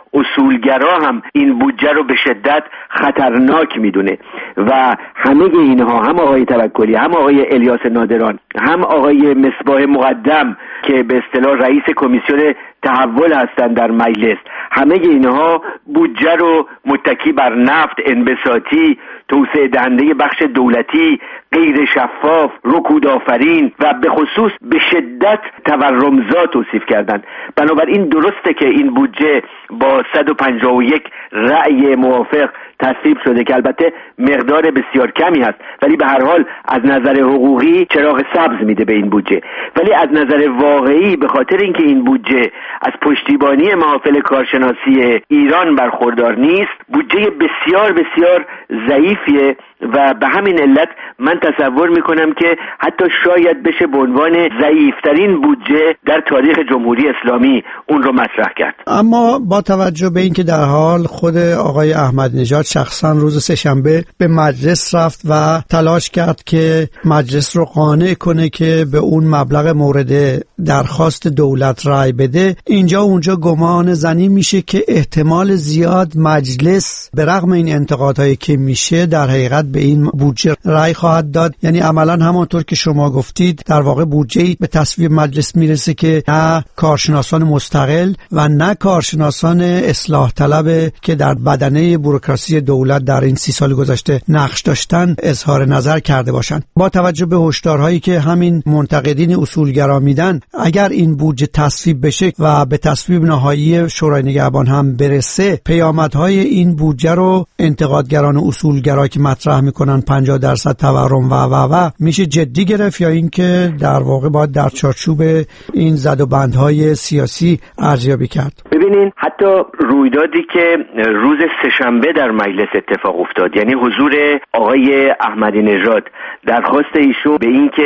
اصولگرا هم این بودجه رو به شدت خطرناک میدونه و همه اینها، هم آقای توکلی، هم آقای الیاس نادران، هم آقای مصباح مقدم که به اصطلاح رئیس کمیسیون تحول هستند در مجلس، همه اینها بودجه رو متکی بر نفت، انبساطی، توسعه دهنده بخش دولتی، غیر شفاف، رکود آفرین و به خصوص به شدت تورمزا توصیف کردند. بنابراین درسته که این بودجه با صد و پنجاه و یک رأی موافق تصویب شده که البته مقدار بسیار کمی هست، ولی به هر حال از نظر حقوقی چراغ سبز میده به این بودجه. ولی از نظر واقعی به خاطر اینکه این بودجه از پشتیبانی محافل کارشناسی ایران برخوردار نیست، بودجه بسیار بسیار ضعیفیه و به همین علت من تصور میکنم که حتی شاید بشه به عنوان ضعیفترین بودجه در تاریخ جمهوری اسلامی اون رو مطرح کرد. اما با توجه به اینکه در حال خود آقای احمدی نژاد شخصا روز سه‌شنبه به مجلس رفت و تلاش کرد که مجلس رو قانع کنه که به اون مبلغ مورد درخواست دولت رأی بده، اینجا اونجا گمان زنی میشه که احتمال زیاد مجلس به رغم این انتقادهایی که میشه در حقیقت به این بودجه رأی خواهد داد. یعنی عملا همانطور که شما گفتید در واقع بودجه‌ای به تصویب مجلس میرسه که نه کارشناسان مستقل و نه کارشناسان اصلاح طلب که در بدنه بوروکراسی دولت در این سی سال گذشته نقش داشتن اظهار نظر کرده باشند. با توجه به هشدارهایی که همین منتقدین اصولگرا میدن، اگر این بودجه تصویب بشه و به تصویب نهایی شورای نگهبان هم برسه، پیامدهای این بودجه رو انتقادگران اصولگرا که مطرح میکنن پنجاه درصد تورم و و و میشه جدی گرفت یا اینکه در واقع باید در چارچوب این زد و بندهای سیاسی ارزیابی کرد؟ ببینین حتی رویدادی که روز سه‌شنبه در مجلس اتفاق افتاد، یعنی حضور آقای احمدی نژاد، درخواست ایشون به این که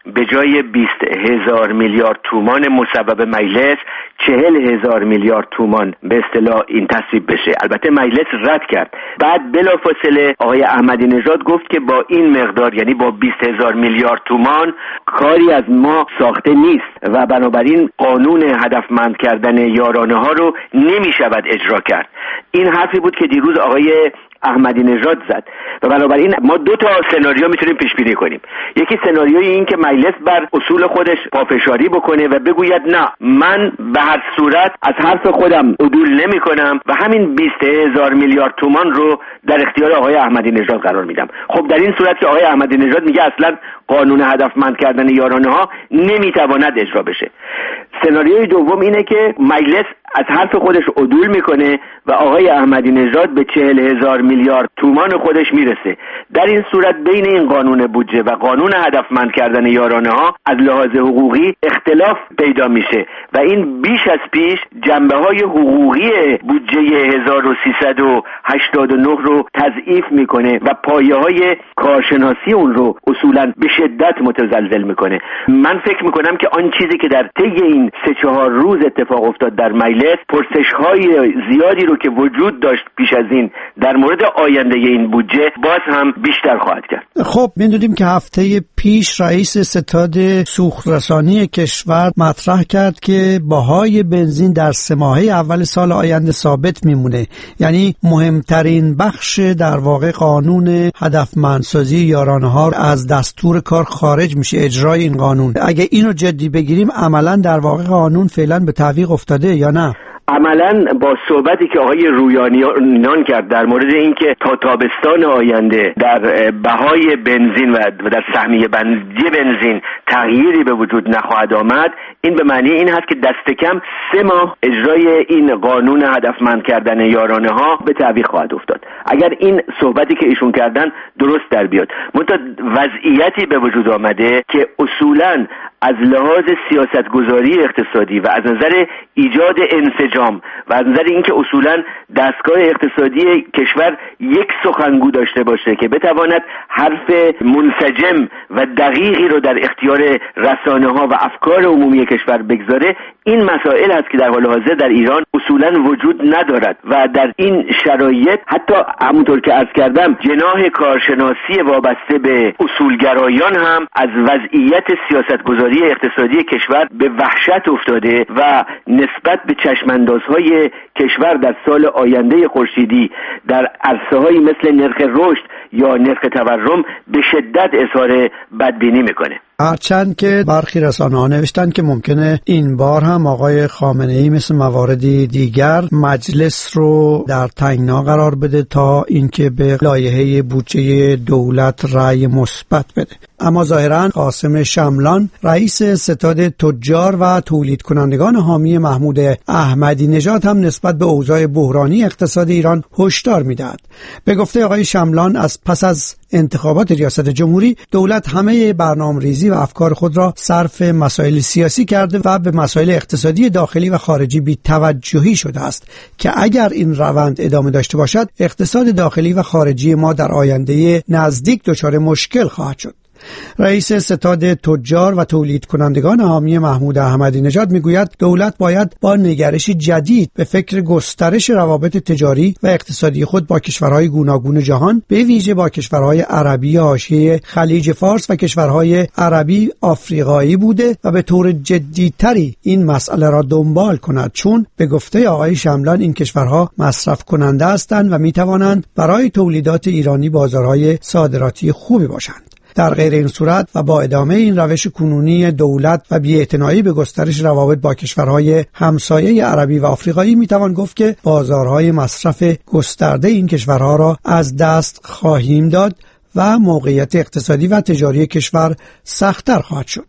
به جای بیست هزار میلیارد تومان مصوب مجلس چهل هزار میلیارد تومان به اصطلاح این تصویب بشه. البته مجلس رد کرد. بعد بلافاصله آقای احمدی نژاد گفت که با این مقدار، یعنی با بیست هزار میلیارد تومان، کاری از ما ساخته نیست و بنابراین قانون هدفمند کردن یارانه ها رو نمی شود اجرا کرد. این حرفی بود که دیروز آقای احمدی نژاد زد و بنابراین ما دو تا سناریو میتونیم پیش بینی کنیم. یکی سناریوی این که مجلس بر اصول خودش پافشاری بکنه و بگوید نه، من به هر صورت از حرف خودم عدول نمی کنم و همین بیست هزار میلیارد تومان رو در اختیار آقای احمدی نژاد قرار میدم. خب در این صورت که آقای احمدی نژاد میگه اصلا قانون هدفمند کردن یارانه ها نمیتواند اجرا بشه. سناریوی دوم اینه که مجلس از حرف خودش عدول میکنه و آقای احمدی نژاد به چهل هزار میلیارد تومان خودش میرسه. در این صورت بین این قانون بودجه و قانون هدفمند کردن یارانه ها از لحاظ حقوقی اختلاف پیدا میشه و این بیش از پیش جنبه های حقوقی بودجه هزار و سیصد و هشتاد و نه رو تضعیف میکنه و پایه های کارشناسی اون رو اصولا به شدت متزلزل میکنه. من فکر میکنم که آن چیزی که در طی این سه چهار روز اتفاق افتاد در مجلس، پرسش های زیادی رو که وجود داشت پیش از این در مورد آینده این بودجه، باز هم بیشتر خواهد کرد. خب می‌دونیم که هفته پیش رئیس ستاد سوخت‌رسانی کشور مطرح کرد که بهای بنزین در سه ماهه اول سال آینده ثابت میمونه، یعنی مهمترین بخش در واقع قانون هدفمندسازی یارانه‌ها از دستور کار خارج میشه، اجرای این قانون. اگه اینو جدی بگیریم عملاً در واقع قانون فعلا به تعویق افتاده یا نه؟ عملاً با صحبتی که آقای رویانیان کرد در مورد اینکه تا تابستان آینده در بهای بنزین و در سهمیه بندی بنزین تغییری به وجود نخواهد آمد، این به معنی این هست که دست کم سه ماه اجرای این قانون هدفمند کردن یارانه ها به تعویق خواهد افتاد. اگر این صحبتی که ایشون کردن درست در بیاد، منتها وضعیتی به وجود آمده که اصولاً از لحاظ سیاستگذاری اقتصادی و از نظر ایجاد انسجام و از نظر اینکه اصولاً دستگاه اقتصادی کشور یک سخنگو داشته باشه که بتواند حرف منسجم و دقیقی رو در اختیار رسانه‌ها و افکار عمومی کشور بگذاره، این مسائل هست که در حال حاضر در ایران اصولاً وجود ندارد و در این شرایط حتی همونطور که عرض کردم جناح کارشناسی وابسته به اصولگرایان هم از وضعیت سیاستگذاری اقتصادی کشور به وحشت افتاده و نسبت به چشماندازهای کشور در سال آینده خورشیدی در عرصه‌هایی مثل نرخ رشد یا نرخ تورم به شدت اظهار بدبینی میکنه. هرچند که برخی رسانه‌ها نوشتن که ممکنه این بار هم آقای خامنه‌ای مثل مواردی دیگر مجلس رو در تنگنا قرار بده تا اینکه به لایحه بودجه دولت رأی مثبت بده. اما ظاهراً قاسم شملان رئیس ستاد تجار و تولید کنندگان حامی محمود احمدی نژاد هم نسبت به اوضاع بحرانی اقتصاد ایران هشدار میدهد. به گفته آقای شملان از پس از انتخابات ریاست جمهوری دولت همه برنامه‌ریزی و افکار خود را صرف مسائل سیاسی کرده و به مسائل اقتصادی داخلی و خارجی بی‌توجهی شده است که اگر این روند ادامه داشته باشد اقتصاد داخلی و خارجی ما در آینده نزدیک دچار مشکل خواهد شد. رئیس ستاد تجار و تولید کنندگان حامی محمود احمدی نژاد میگوید دولت باید با نگرشی جدید به فکر گسترش روابط تجاری و اقتصادی خود با کشورهای گوناگون جهان، به ویژه با کشورهای عربی حاشیه خلیج فارس و کشورهای عربی آفریقایی بوده و به طور جدیتری این مسئله را دنبال کند، چون به گفته آقای شملان این کشورها مصرف کننده هستند و میتوانند برای تولیدات ایرانی بازارهای صادراتی خوبی باشند. در غیر این صورت و با ادامه این روش کنونی دولت و بی‌اعتنایی به گسترش روابط با کشورهای همسایه عربی و آفریقایی میتوان گفت که بازارهای مصرف گسترده این کشورها را از دست خواهیم داد و موقعیت اقتصادی و تجاری کشور سخت‌تر خواهد شد.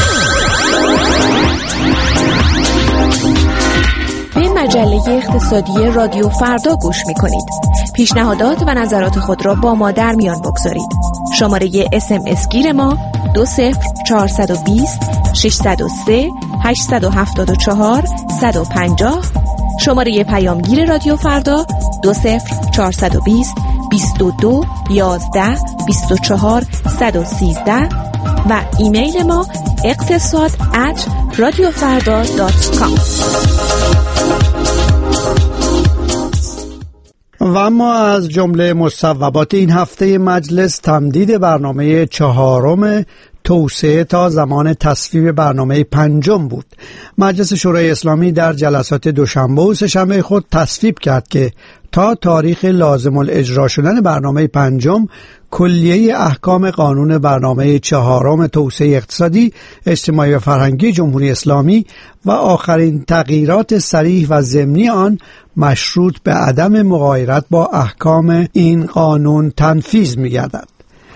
به مجله اقتصادی رادیو فردا گوش می‌کنید. پیشنهادات و نظرات خود را با ما در میان بگذارید. شماره اس ام اس گیر ما دو صفر چهارصد و بیست ششصد و سه هشتصد و هفتاد و چهار صد و پنجاه. شماره پیامگیر رادیو فردا دو صفر چهارصد و بیست بیست و دو یازده بیست و چهار صد و سیزده. و ایمیل ما اقتصاد ات رادیو فردا دات کام. و اما از جمله مصوبات این هفته مجلس تمدید برنامه چهارم توسعه تا زمان تصویب برنامه پنجم بود. مجلس شورای اسلامی در جلسات دوشنبه و سه‌شنبه خود تصویب کرد که تا تاریخ لازم الاجرا شدن برنامه پنجم کلیه احکام قانون برنامه چهارم توسعه اقتصادی، اجتماعی و فرهنگی جمهوری اسلامی و آخرین تغییرات صریح و ضمنی آن مشروط به عدم مغایرت با احکام این قانون تنفیذ می‌گردد.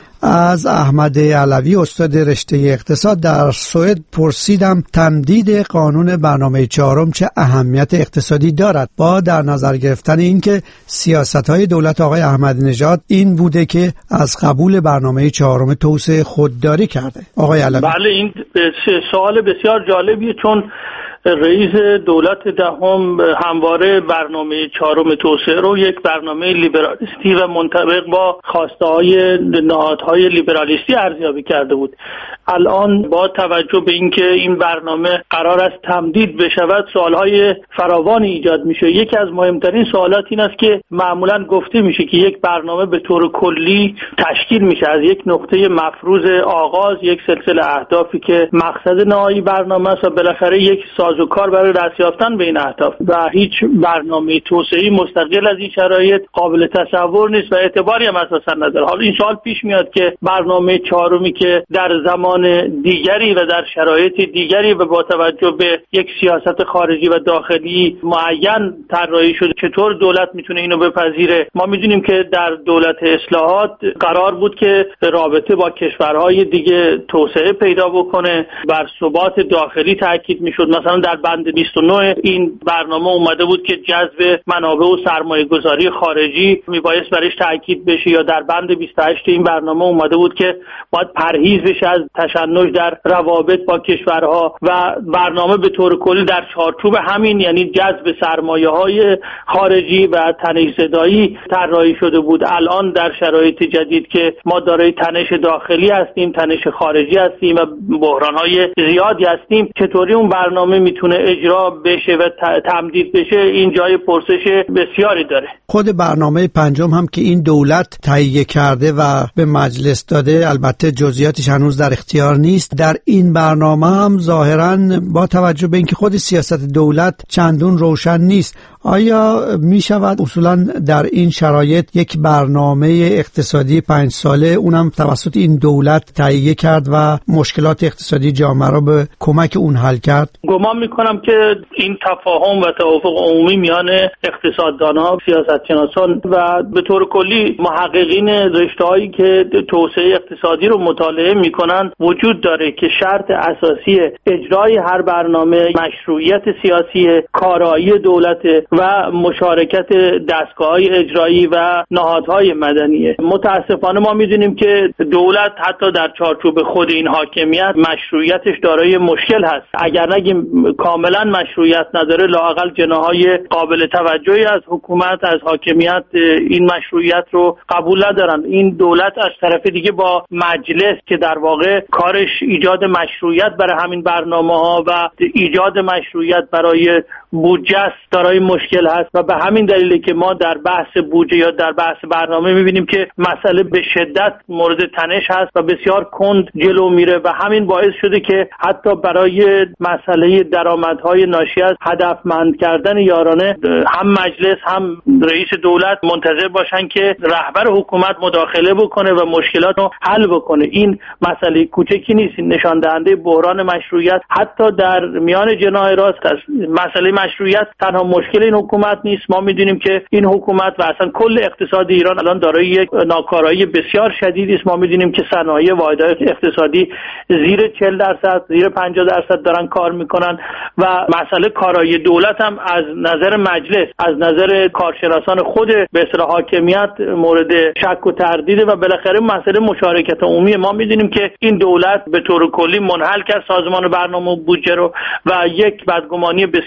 از احمد علوی استاد رشته اقتصاد در سوئد پرسیدم تمدید قانون برنامه چهارم چه اهمیت اقتصادی دارد، با در نظر گرفتن اینکه سیاست‌های دولت آقای احمدی نژاد این بوده که از قبول برنامه چهارم توسعه خودداری کرده. آقای علوی: بله، این سوال بسیار جالبیه، چون رئیس دولت دهم همواره برنامه چهارم توسعه رو یک برنامه لیبرالیستی و منطبق با خواسته های نهادهای لیبرالیستی ارزیابی کرده بود. الان با توجه به اینکه این برنامه قرار است تمدید بشود، سوالهای فراوانی ایجاد میشه. یکی از مهمترین سوالات این است که معمولا گفته میشه که یک برنامه به طور کلی تشکیل میشه از یک نقطه مفروض آغاز، یک سلسله اهدافی که مقصد نهایی برنامه است و بالاخره یک سازوکار برای دست یافتن به این اهداف، و هیچ برنامه توسعه‌ای مستقل از این شرایط قابل تصور نیست و اعتباری هم اساسا نداره. حالا این سوال پیش میاد که برنامه چهارمی که در زمان دیگری و در شرایط دیگری و با توجه به یک سیاست خارجی و داخلی معین طراحی شده، چطور دولت میتونه اینو بپذیره؟ ما میدونیم که در دولت اصلاحات قرار بود که رابطه با کشورهای دیگه توسعه پیدا بکنه، بر ثبات داخلی تاکید میشد. مثلا در بند بیست و نه این برنامه اومده بود که جذب منابع و سرمایه گذاری خارجی میبایست برش تاکید بشه، یا در بند بیست و هشت این برنامه اومده بود که باید پرهیز بشه از تشنج در روابط با کشورها، و برنامه به طور کلی در چارچوب همین، یعنی جذب سرمایه های خارجی و تنش زدایی طراحی شده بود. الان در شرایط جدید که ما دارای تنش داخلی هستیم، تنش خارجی هستیم و بحران های زیادی هستیم، چطوری اون برنامه میتونه اجرا بشه و تمدید بشه؟ این جای پرسش بسیاری داره. خود برنامه پنجم هم که این دولت تهیه کرده و به مجلس داده، البته جزئیاتش هنوز در اختیار نیست. در این برنامه هم ظاهراً با توجه به اینکه خود سیاست دولت چندون روشن نیست، آیا می شود اصولاً در این شرایط یک برنامه اقتصادی پنج ساله اونم توسط این دولت تهیه کرد و مشکلات اقتصادی جامعه را به کمک اون حل کرد؟ گمان میکنم که این تفاهم و توافق عمومی میان اقتصاددانها، سیاستشناسان و به طور کلی محققین رشته‌هایی که توسعه اقتصادی رو مطالعه میکنن وجود داره که شرط اساسی اجرای هر برنامه مشروعیت سیاسی، کارایی دولت و مشارکت دستگاه‌های اجرایی و نهادهای مدنیه. متاسفانه ما میدونیم که دولت حتی در چارچوب خود این حاکمیت مشروعیتش دارای مشکل هست. اگر نگیم کاملا مشروعیت نداره، لااقل جناحهای قابل توجهی از حکومت، از حاکمیت این مشروعیت رو قبول ندارن. این دولت از طرف دیگه با مجلس که در واقع کارش ایجاد مشروعیت برای همین برنامه‌ها و ایجاد مشروعیت برای بودجه است، دارای مشکل هست، و به همین دلیله که ما در بحث بودجه یا در بحث برنامه میبینیم که مسئله به شدت مورد تنش هست و بسیار کند جلو میره، و همین باعث شده که حتی برای مسئله درآمدهای ناشی از هدفمند کردن یارانه هم مجلس هم رئیس دولت منتظر باشن که رهبر حکومت مداخله بکنه و مشکلات رو حل بکنه. این مسئله کوچکی نیست، نشان دهنده بحران مشروعیت حتی در میان جناح راست است. مسئله مشروعیت تنها مشکل این حکومت نیست. ما میدونیم که این حکومت و اصلا کل اقتصاد ایران الان دارای یک ناکارایی بسیار شدیدی است. ما میدونیم که صنایع واحدهای اقتصادی زیر چهل درصد، زیر پنجاه درصد دارن کار میکنن، و مسئله کارایی دولت هم از نظر مجلس، از نظر کارشناسان خود به اصطلاح حاکمیت مورد شک و تردید، و بالاخره مسئله مشارکت عمومی. ما میدونیم که این دولت به طور کلی منحل کرد سازمان برنامه و بودجه رو و یک بدگمانی بسیار شدید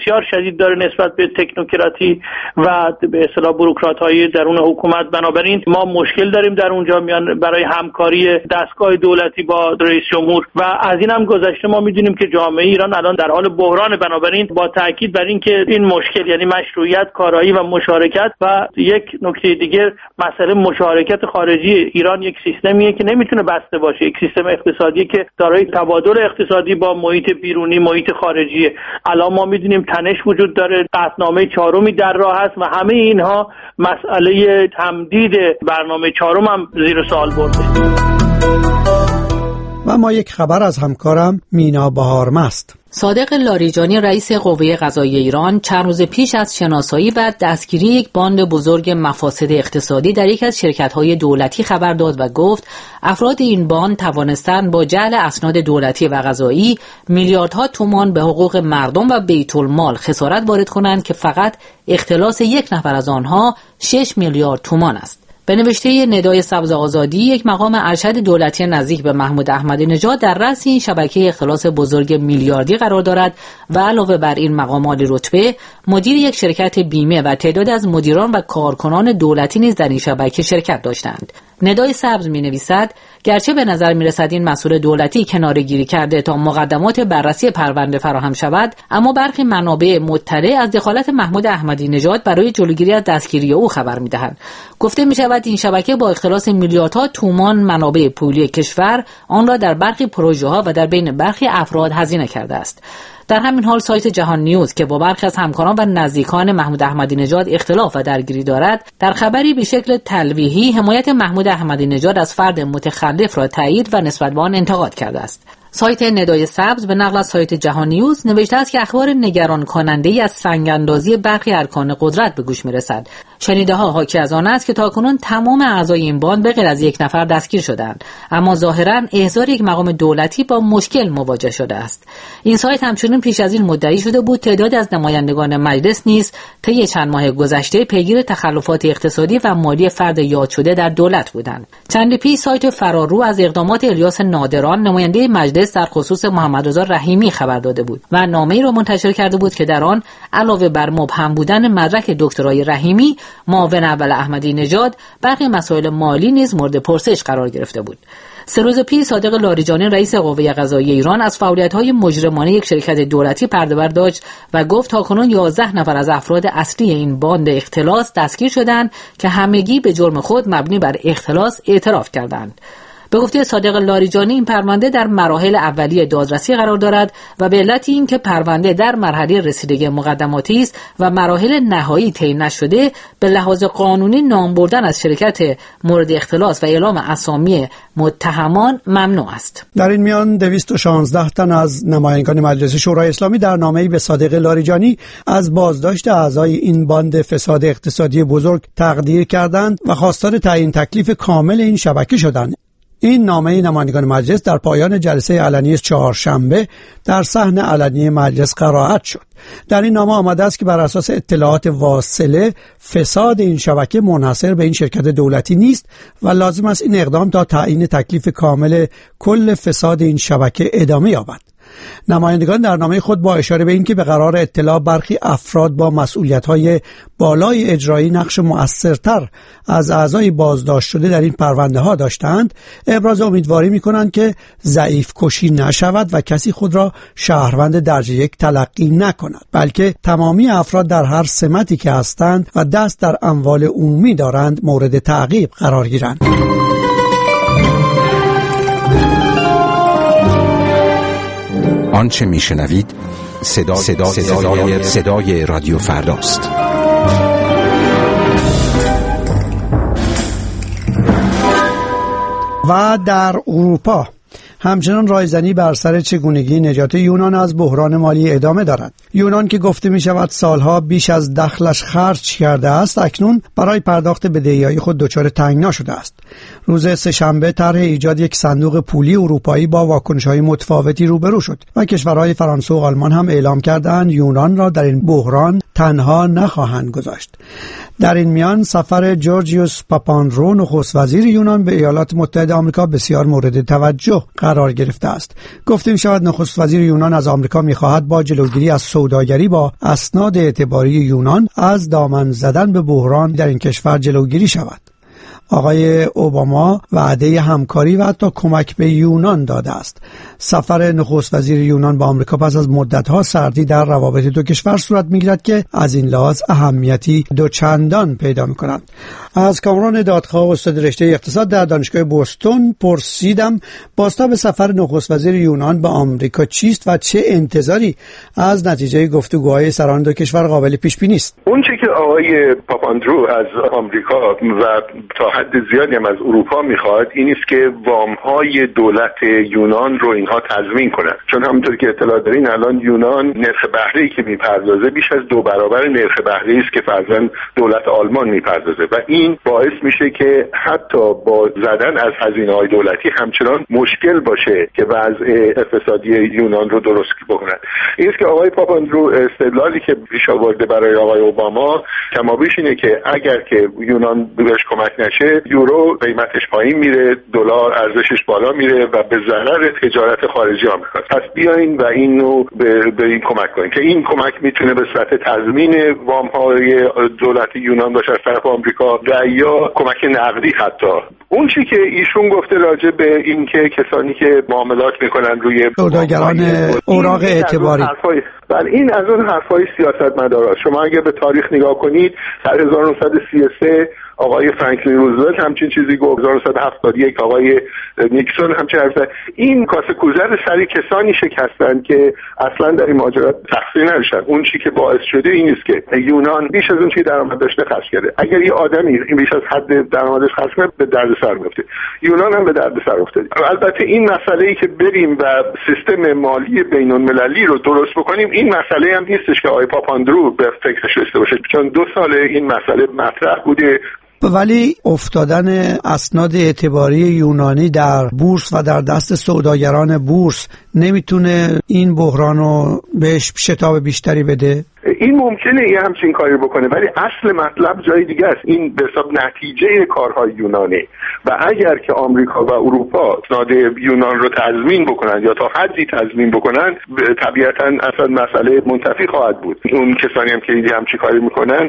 شدید داره نسبت به تکنوکراتی و به اصطلاح بوروکرات‌های درون حکومت. بنابراین ما مشکل داریم در اونجا میان برای همکاری دستگاه دولتی با رئیس جمهور و از این هم گذشته ما میدونیم که جامعه ایران الان در حال بحران. بنابراین با تاکید بر این که این مشکل یعنی مشروعیت، کارایی و مشارکت و یک نکته دیگر مسئله مشارکت خارجی ایران یک سیستمیه که نمیتونه بسته باشه، یک سیستم اقتصادی که دارای تبادل اقتصادی با محیط بیرونی، محیط خارجیه. الان ما میدونیم تنش وجود داره، قطعنامه چهارمی در راه است و همه اینها مسئله تمدید برنامه چهارم هم زیر سوال برده. و ما یک خبر از همکارم مینا بهارمست. صادق لاریجانی رئیس قوه قضاییه ایران چند روز پیش از شناسایی و دستگیری یک باند بزرگ مفاسد اقتصادی در یک از شرکت‌های دولتی خبر داد و گفت افراد این باند توانستند با جعل اسناد دولتی و قضایی میلیاردها تومان به حقوق مردم و بیت المال خسارت وارد کنند که فقط اختلاس یک نفر از آنها شش میلیارد تومان است. به نوشته ندای سبز آزادی، یک مقام ارشد دولتی نزدیک به محمود احمدی نژاد در رأس این شبکه اختلاس بزرگ میلیاردی قرار دارد و علاوه بر این مقام عالی رتبه مدیر یک شرکت بیمه و تعداد از مدیران و کارکنان دولتی نیز در این شبکه شرکت داشتند. ندای سبز می نویسد گرچه به نظر می رسد این مسئول دولتی کناره‌گیری کرده تا مقدمات بررسی پرونده فراهم شود، اما برخی منابع مطلع از دخالت محمود احمدی نژاد برای جلوگیری از دستگیری او خبر می دهند. گفته می شود این شبکه با اختلاس میلیاردها تومان منابع پولی کشور آن را در برخی پروژه ها و در بین برخی افراد هزینه کرده است. در همین حال سایت جهان نیوز که با برخی از همکاران و نزدیکان محمود احمدی نژاد اختلاف و درگیری دارد، در خبری به شکل تلویحی حمایت محمود احمدی نژاد از فرد متخلف را تایید و نسبت به آن انتقاد کرده است. سایت ندای سبز به نقل از سایت جهان نیوز نوشته است که اخبار نگران کننده‌ای از سنگ‌اندازی برخی ارکان قدرت به گوش می‌رسد. شنیده‌ها حاکی از آن است که تاکنون تمام اعضای این باند به غیر از یک نفر دستگیر شدند، اما ظاهراً احضار یک مقام دولتی با مشکل مواجه شده است. این سایت همچنین پیش از این مدعی شده بود تعدادی از نمایندگان مجلس نیز طی چند ماه گذشته پیگیر تخلفات اقتصادی و مالی فرد یاد شده در دولت بودند. چندی پیش سایت فرارو از اقدامات الیاس نادران نماینده مجلس در خصوص محمدرضا رحیمی خبر داده بود و نامه‌ای را منتشر کرده بود که در آن علاوه بر مبهم بودن مدرک دکترای رحیمی، معاون اول احمدی نژاد برخی مسائل مالی نیز مورد پرسش قرار گرفته بود. سه روز پیش صادق لاریجانی رئیس قوه قضاییه ایران از فعالیت‌های مجرمانه یک شرکت دولتی پرده برداشت و گفت تاکنون یازده نفر از افراد اصلی این باند اختلاس دستگیر شدند که همگی به جرم خود مبنی بر اختلاس اعتراف کردند. به گفته صادق لاریجانی این پرونده در مراحل اولیه دادرسی قرار دارد و به علت اینکه پرونده در مرحله رسیدگی مقدماتی است و مراحل نهایی طی نشده، به لحاظ قانونی نام بردن از شرکت مورد اختلاس و اعلام اسامی متهمان ممنوع است. در این میان دویست و شانزده تن از نمایندگان مجلس شورای اسلامی در نامه‌ای به صادق لاریجانی از بازداشت اعضای این باند فساد اقتصادی بزرگ تقدیر کردند و خواستار تعیین تکلیف کامل این شبکه شدند. این نامه نمایندگان مجلس در پایان جلسه علنی چهارشنبه در صحن علنی مجلس قرائت شد. در این نامه آمده است که بر اساس اطلاعات واصله فساد این شبکه منحصر به این شرکت دولتی نیست و لازم است این اقدام تا تعیین تکلیف کامل کل فساد این شبکه ادامه یابد. نمایندگان در نامه خود با اشاره به اینکه به قرار اطلاع برخی افراد با مسئولیت‌های بالای اجرایی نقش مؤثرتر از اعضای بازداشت شده در این پرونده ها داشتند، ابراز امیدواری می‌کنند که ضعیف کشی نشود و کسی خود را شهروند درجه یک تلقی نکند، بلکه تمامی افراد در هر سمتی که هستند و دست در اموال عمومی دارند مورد تعقیب قرار گیرند. آنچه میشنوید صدا صدا صدای, صدای رادیو فرداست. و در اروپا همچنان رایزنی بر سر چگونگی نجات یونان از بحران مالی ادامه دارد. یونان که گفته می شود سالها بیش از دخلش خرج کرده است، اکنون برای پرداخت بدهی‌های خود دچار تنگنا شده است. روز سه‌شنبه طرح ایجاد یک صندوق پولی اروپایی با واکنش‌های متفاوتی روبرو شد و کشورهای فرانسه و آلمان هم اعلام کردند یونان را در این بحران تنها نخواهند گذاشت. در این میان سفر جورجیوس پاپاندرو نخست وزیر یونان به ایالات متحده آمریکا بسیار مورد توجه قرار قرار گرفته است. گفتیم شود نخست وزیر یونان از آمریکا می‌خواهد با جلوگیری از سوداگری با اسناد اعتباری یونان از دامن زدن به بحران در این کشور جلوگیری شود. آقای اوباما وعده همکاری و حتی کمک به یونان داده است. سفر نخست وزیر یونان به آمریکا پس از مدت‌ها سردی در روابط دو کشور صورت می‌گیرد که از این لحاظ اهمیتی دوچندان پیدا می‌کنند. از کامران دادخواه استاد رشته اقتصاد در دانشگاه بوستون پرسیدم بازتاب سفر نخست وزیر یونان به آمریکا چیست و چه انتظاری از نتیجه گفتگوهای سران دو کشور قابل پیش بینی است. اون چیزی که آقای پاپاندرو از آمریکا و تا حد زیادی هم از اروپا میخواد این است که وامهای دولت یونان رو اینها تضمین کنند، چون همونطور که اطلاع دارین الان یونان نرخ بهره‌ای که میپردازه بیش از دو برابر نرخ بهره‌ای است که فرضاً دولت آلمان میپردازه و این باعث میشه که حتی با زدن از هزینه‌های دولتی همچنان مشکل باشه که وضع اقتصادی یونان رو درست بکنن. این است که آقای پاپاندرو استدلالی که پیش آورده برای آقای اوباما کمابیش اینه که اگر که یونان بهش کمک نشه یورو قیمتش پایین میره، دلار ارزشش بالا میره و به ضرر تجارت خارجی آمریکا. پس بیاین و اینو به, به این کمک کنین که این کمک میتونه به صورت تضمین وام‌های دولت یونان باشه از طرف آمریکا و یا کمک نقدی حتی. اون چی که ایشون گفته راجع به این که کسانی که معاملات میکنن روی سوداگران اوراق اعتباری، بله این از اون حرفای سیاستمدارا. شما اگه به تاریخ نگاه کنید در هزار و نهصد و سی و سه آقای فرانکلین روزولت همچین چیزی گفت، هزار و نهصد و هفتاد و یک آقای نیکسون همچین حرفی. این کاسه کوزه سری کسانی شکستن که اصلا در این ماجرا تقصیر نداشتن. اون چیزی که باعث شده این است که یونان بیش از اون چیزی درآمد داشته خرج کرده. اگر یه آدمی بیش از حد درآمدش خرج کنه به دردسر میفته. یونان هم به دردسر افتاد. البته این مسئله‌ای که بریم و سیستم مالی بین‌المللی رو درست بکنیم این مسئله هم نیستش که آقای پاپاندرو به فکرش رسیده باشه، چون دو سال این مسئله مطرح بوده. ولی افتادن اسناد اعتباری یونانی در بورس و در دست سوداگران بورس نمیتونه این بحران رو بهش شتاب بیشتری بده؟ این ممکنه یه همچین کاری بکنه ولی اصل مطلب جای دیگه است. این به حساب نتیجه کارهای یونانه و اگر که آمریکا و اروپا اسناد یونان رو تضمین بکنن یا تا حدی تضمین بکنن طبیعتاً اصلا مسئله منتفی خواهد بود. اون کسانی هم که همچین کاری میکنن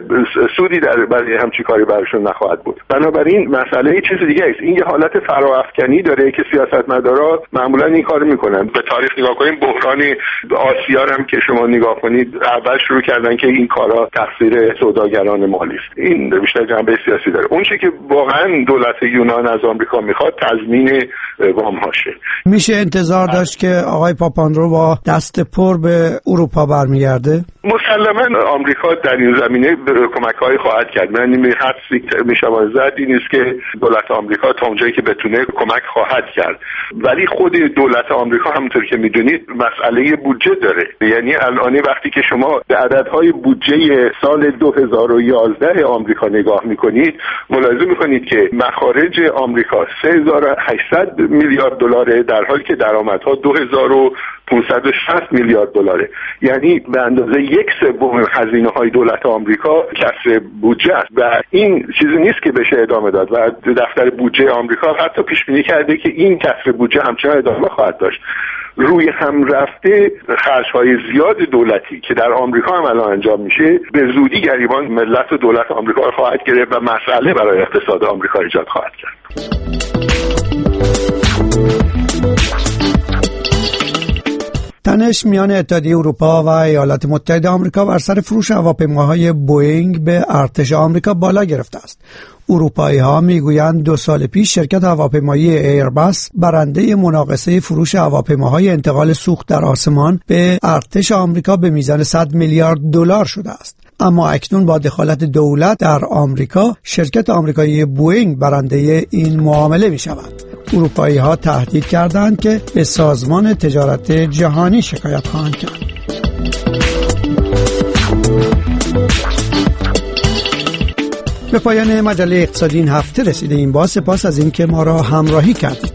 سودی در برای همچین کاری براشون نخواهد بود. بنابراین مسئله چیز دیگه است. این یه حالت فراافکنی داره که سیاستمدارا معمولا این کارو میکنن. به تاریخ نگاه کنیم، بحران آسیا هم که شما نگاه کنید اول شروع کردن که این کارا تقصیر سوداگران مالی است. این بیشتر جنبه سیاسی داره. اون چیزی که واقعا دولت یونان از آمریکا میخواد تضمین وام‌هاشه. میشه انتظار داشت که آقای پاپاندرو با دست پر به اروپا برمیگرده؟ مسلماً آمریکا در این زمینه کمک‌های خواهد کرد. من این حدسی میشه زد این است که دولت آمریکا تا اونجایی که بتونه کمک خواهد کرد. ولی خود دولت آمریکا همونطور که میدونید مسئله بودجه داره. یعنی الان وقتی که شما به عددهای بودجه سال دو هزار و یازده آمریکا نگاه میکنید ملاحظه میکنید که مخارج آمریکا سه هزار و هشتصد میلیارد دلاره در حالی که درآمدها دو هزار و پانصد و شصت میلیارد دلاره. یعنی به اندازه یک سوم هزینه های دولت آمریکا کسر بودجه است و این چیزی نیست که بشه ادامه داد و دفتر بودجه آمریکا حتی پیش بینی کرده که این کسر بودجه همچنان ادامه خواهد داشت. روی هم رفته خرج‌های زیاد دولتی که در آمریکا هم الان انجام میشه به زودی گریبان ملت و دولت آمریکا رو خواهد گرفت و مسئله برای اقتصاد آمریکا ایجاد خواهد کرد. تنش میان اتحادیه اروپا و ایالات متحده آمریکا بر سر فروش هواپیماهای بوئینگ به ارتش آمریکا بالا گرفته است. اروپایی ها میگویند دو سال پیش شرکت هواپیمایی ایرباس برنده مناقصه فروش هواپیماهای انتقال سوخت در آسمان به ارتش آمریکا به میزان صد میلیارد دلار شده است. اما اکنون با دخالت دولت در آمریکا شرکت آمریکایی بوئینگ برنده این معامله می شود. اروپایی ها تهدید کردند که به سازمان تجارت جهانی شکایت خواهند کرد. به پایان مجله اقتصادی این هفته رسیده این با سپاس از اینکه ما را همراهی کردید.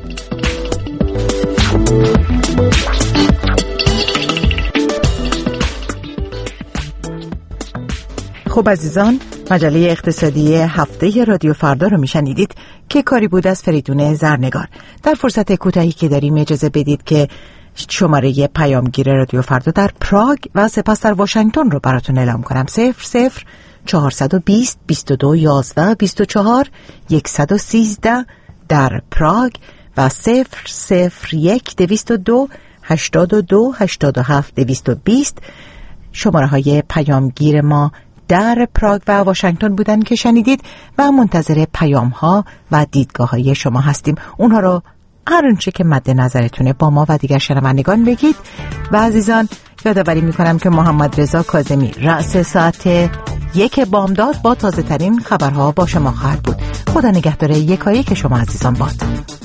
خب عزیزان، مجله اقتصادی هفته رادیو فردا رو میشنیدید که کاری بود از فریدون زرنگار. در فرصت کوتاهی که داریم اجازه بدید که شماره پیامگیر رادیو فردا در پراگ و سپس در واشنگتن رو براتون اعلام کنم. صفر صفر چهارصد و بیست بیست و دو یازده بیست و چهار صد و سیزده در پراگ و صفر صفر یک دویست و دو هشتاد و دو هشتاد و هفت دویست و بیست شماره های پیامگیر ما در پراگ و واشنگتن بودن که شنیدید و منتظر پیام ها و دیدگاه های شما هستیم. اونها رو هر اونچه که مد نظرتونه با ما و دیگر شنوندگان بگید. و عزیزان یادآوری میکنم که محمد رضا کاظمی رأس ساعت یک بامداد با تازه ترین خبرها با شما خواهد بود. خدا نگهدار یکایی که شما عزیزان باد.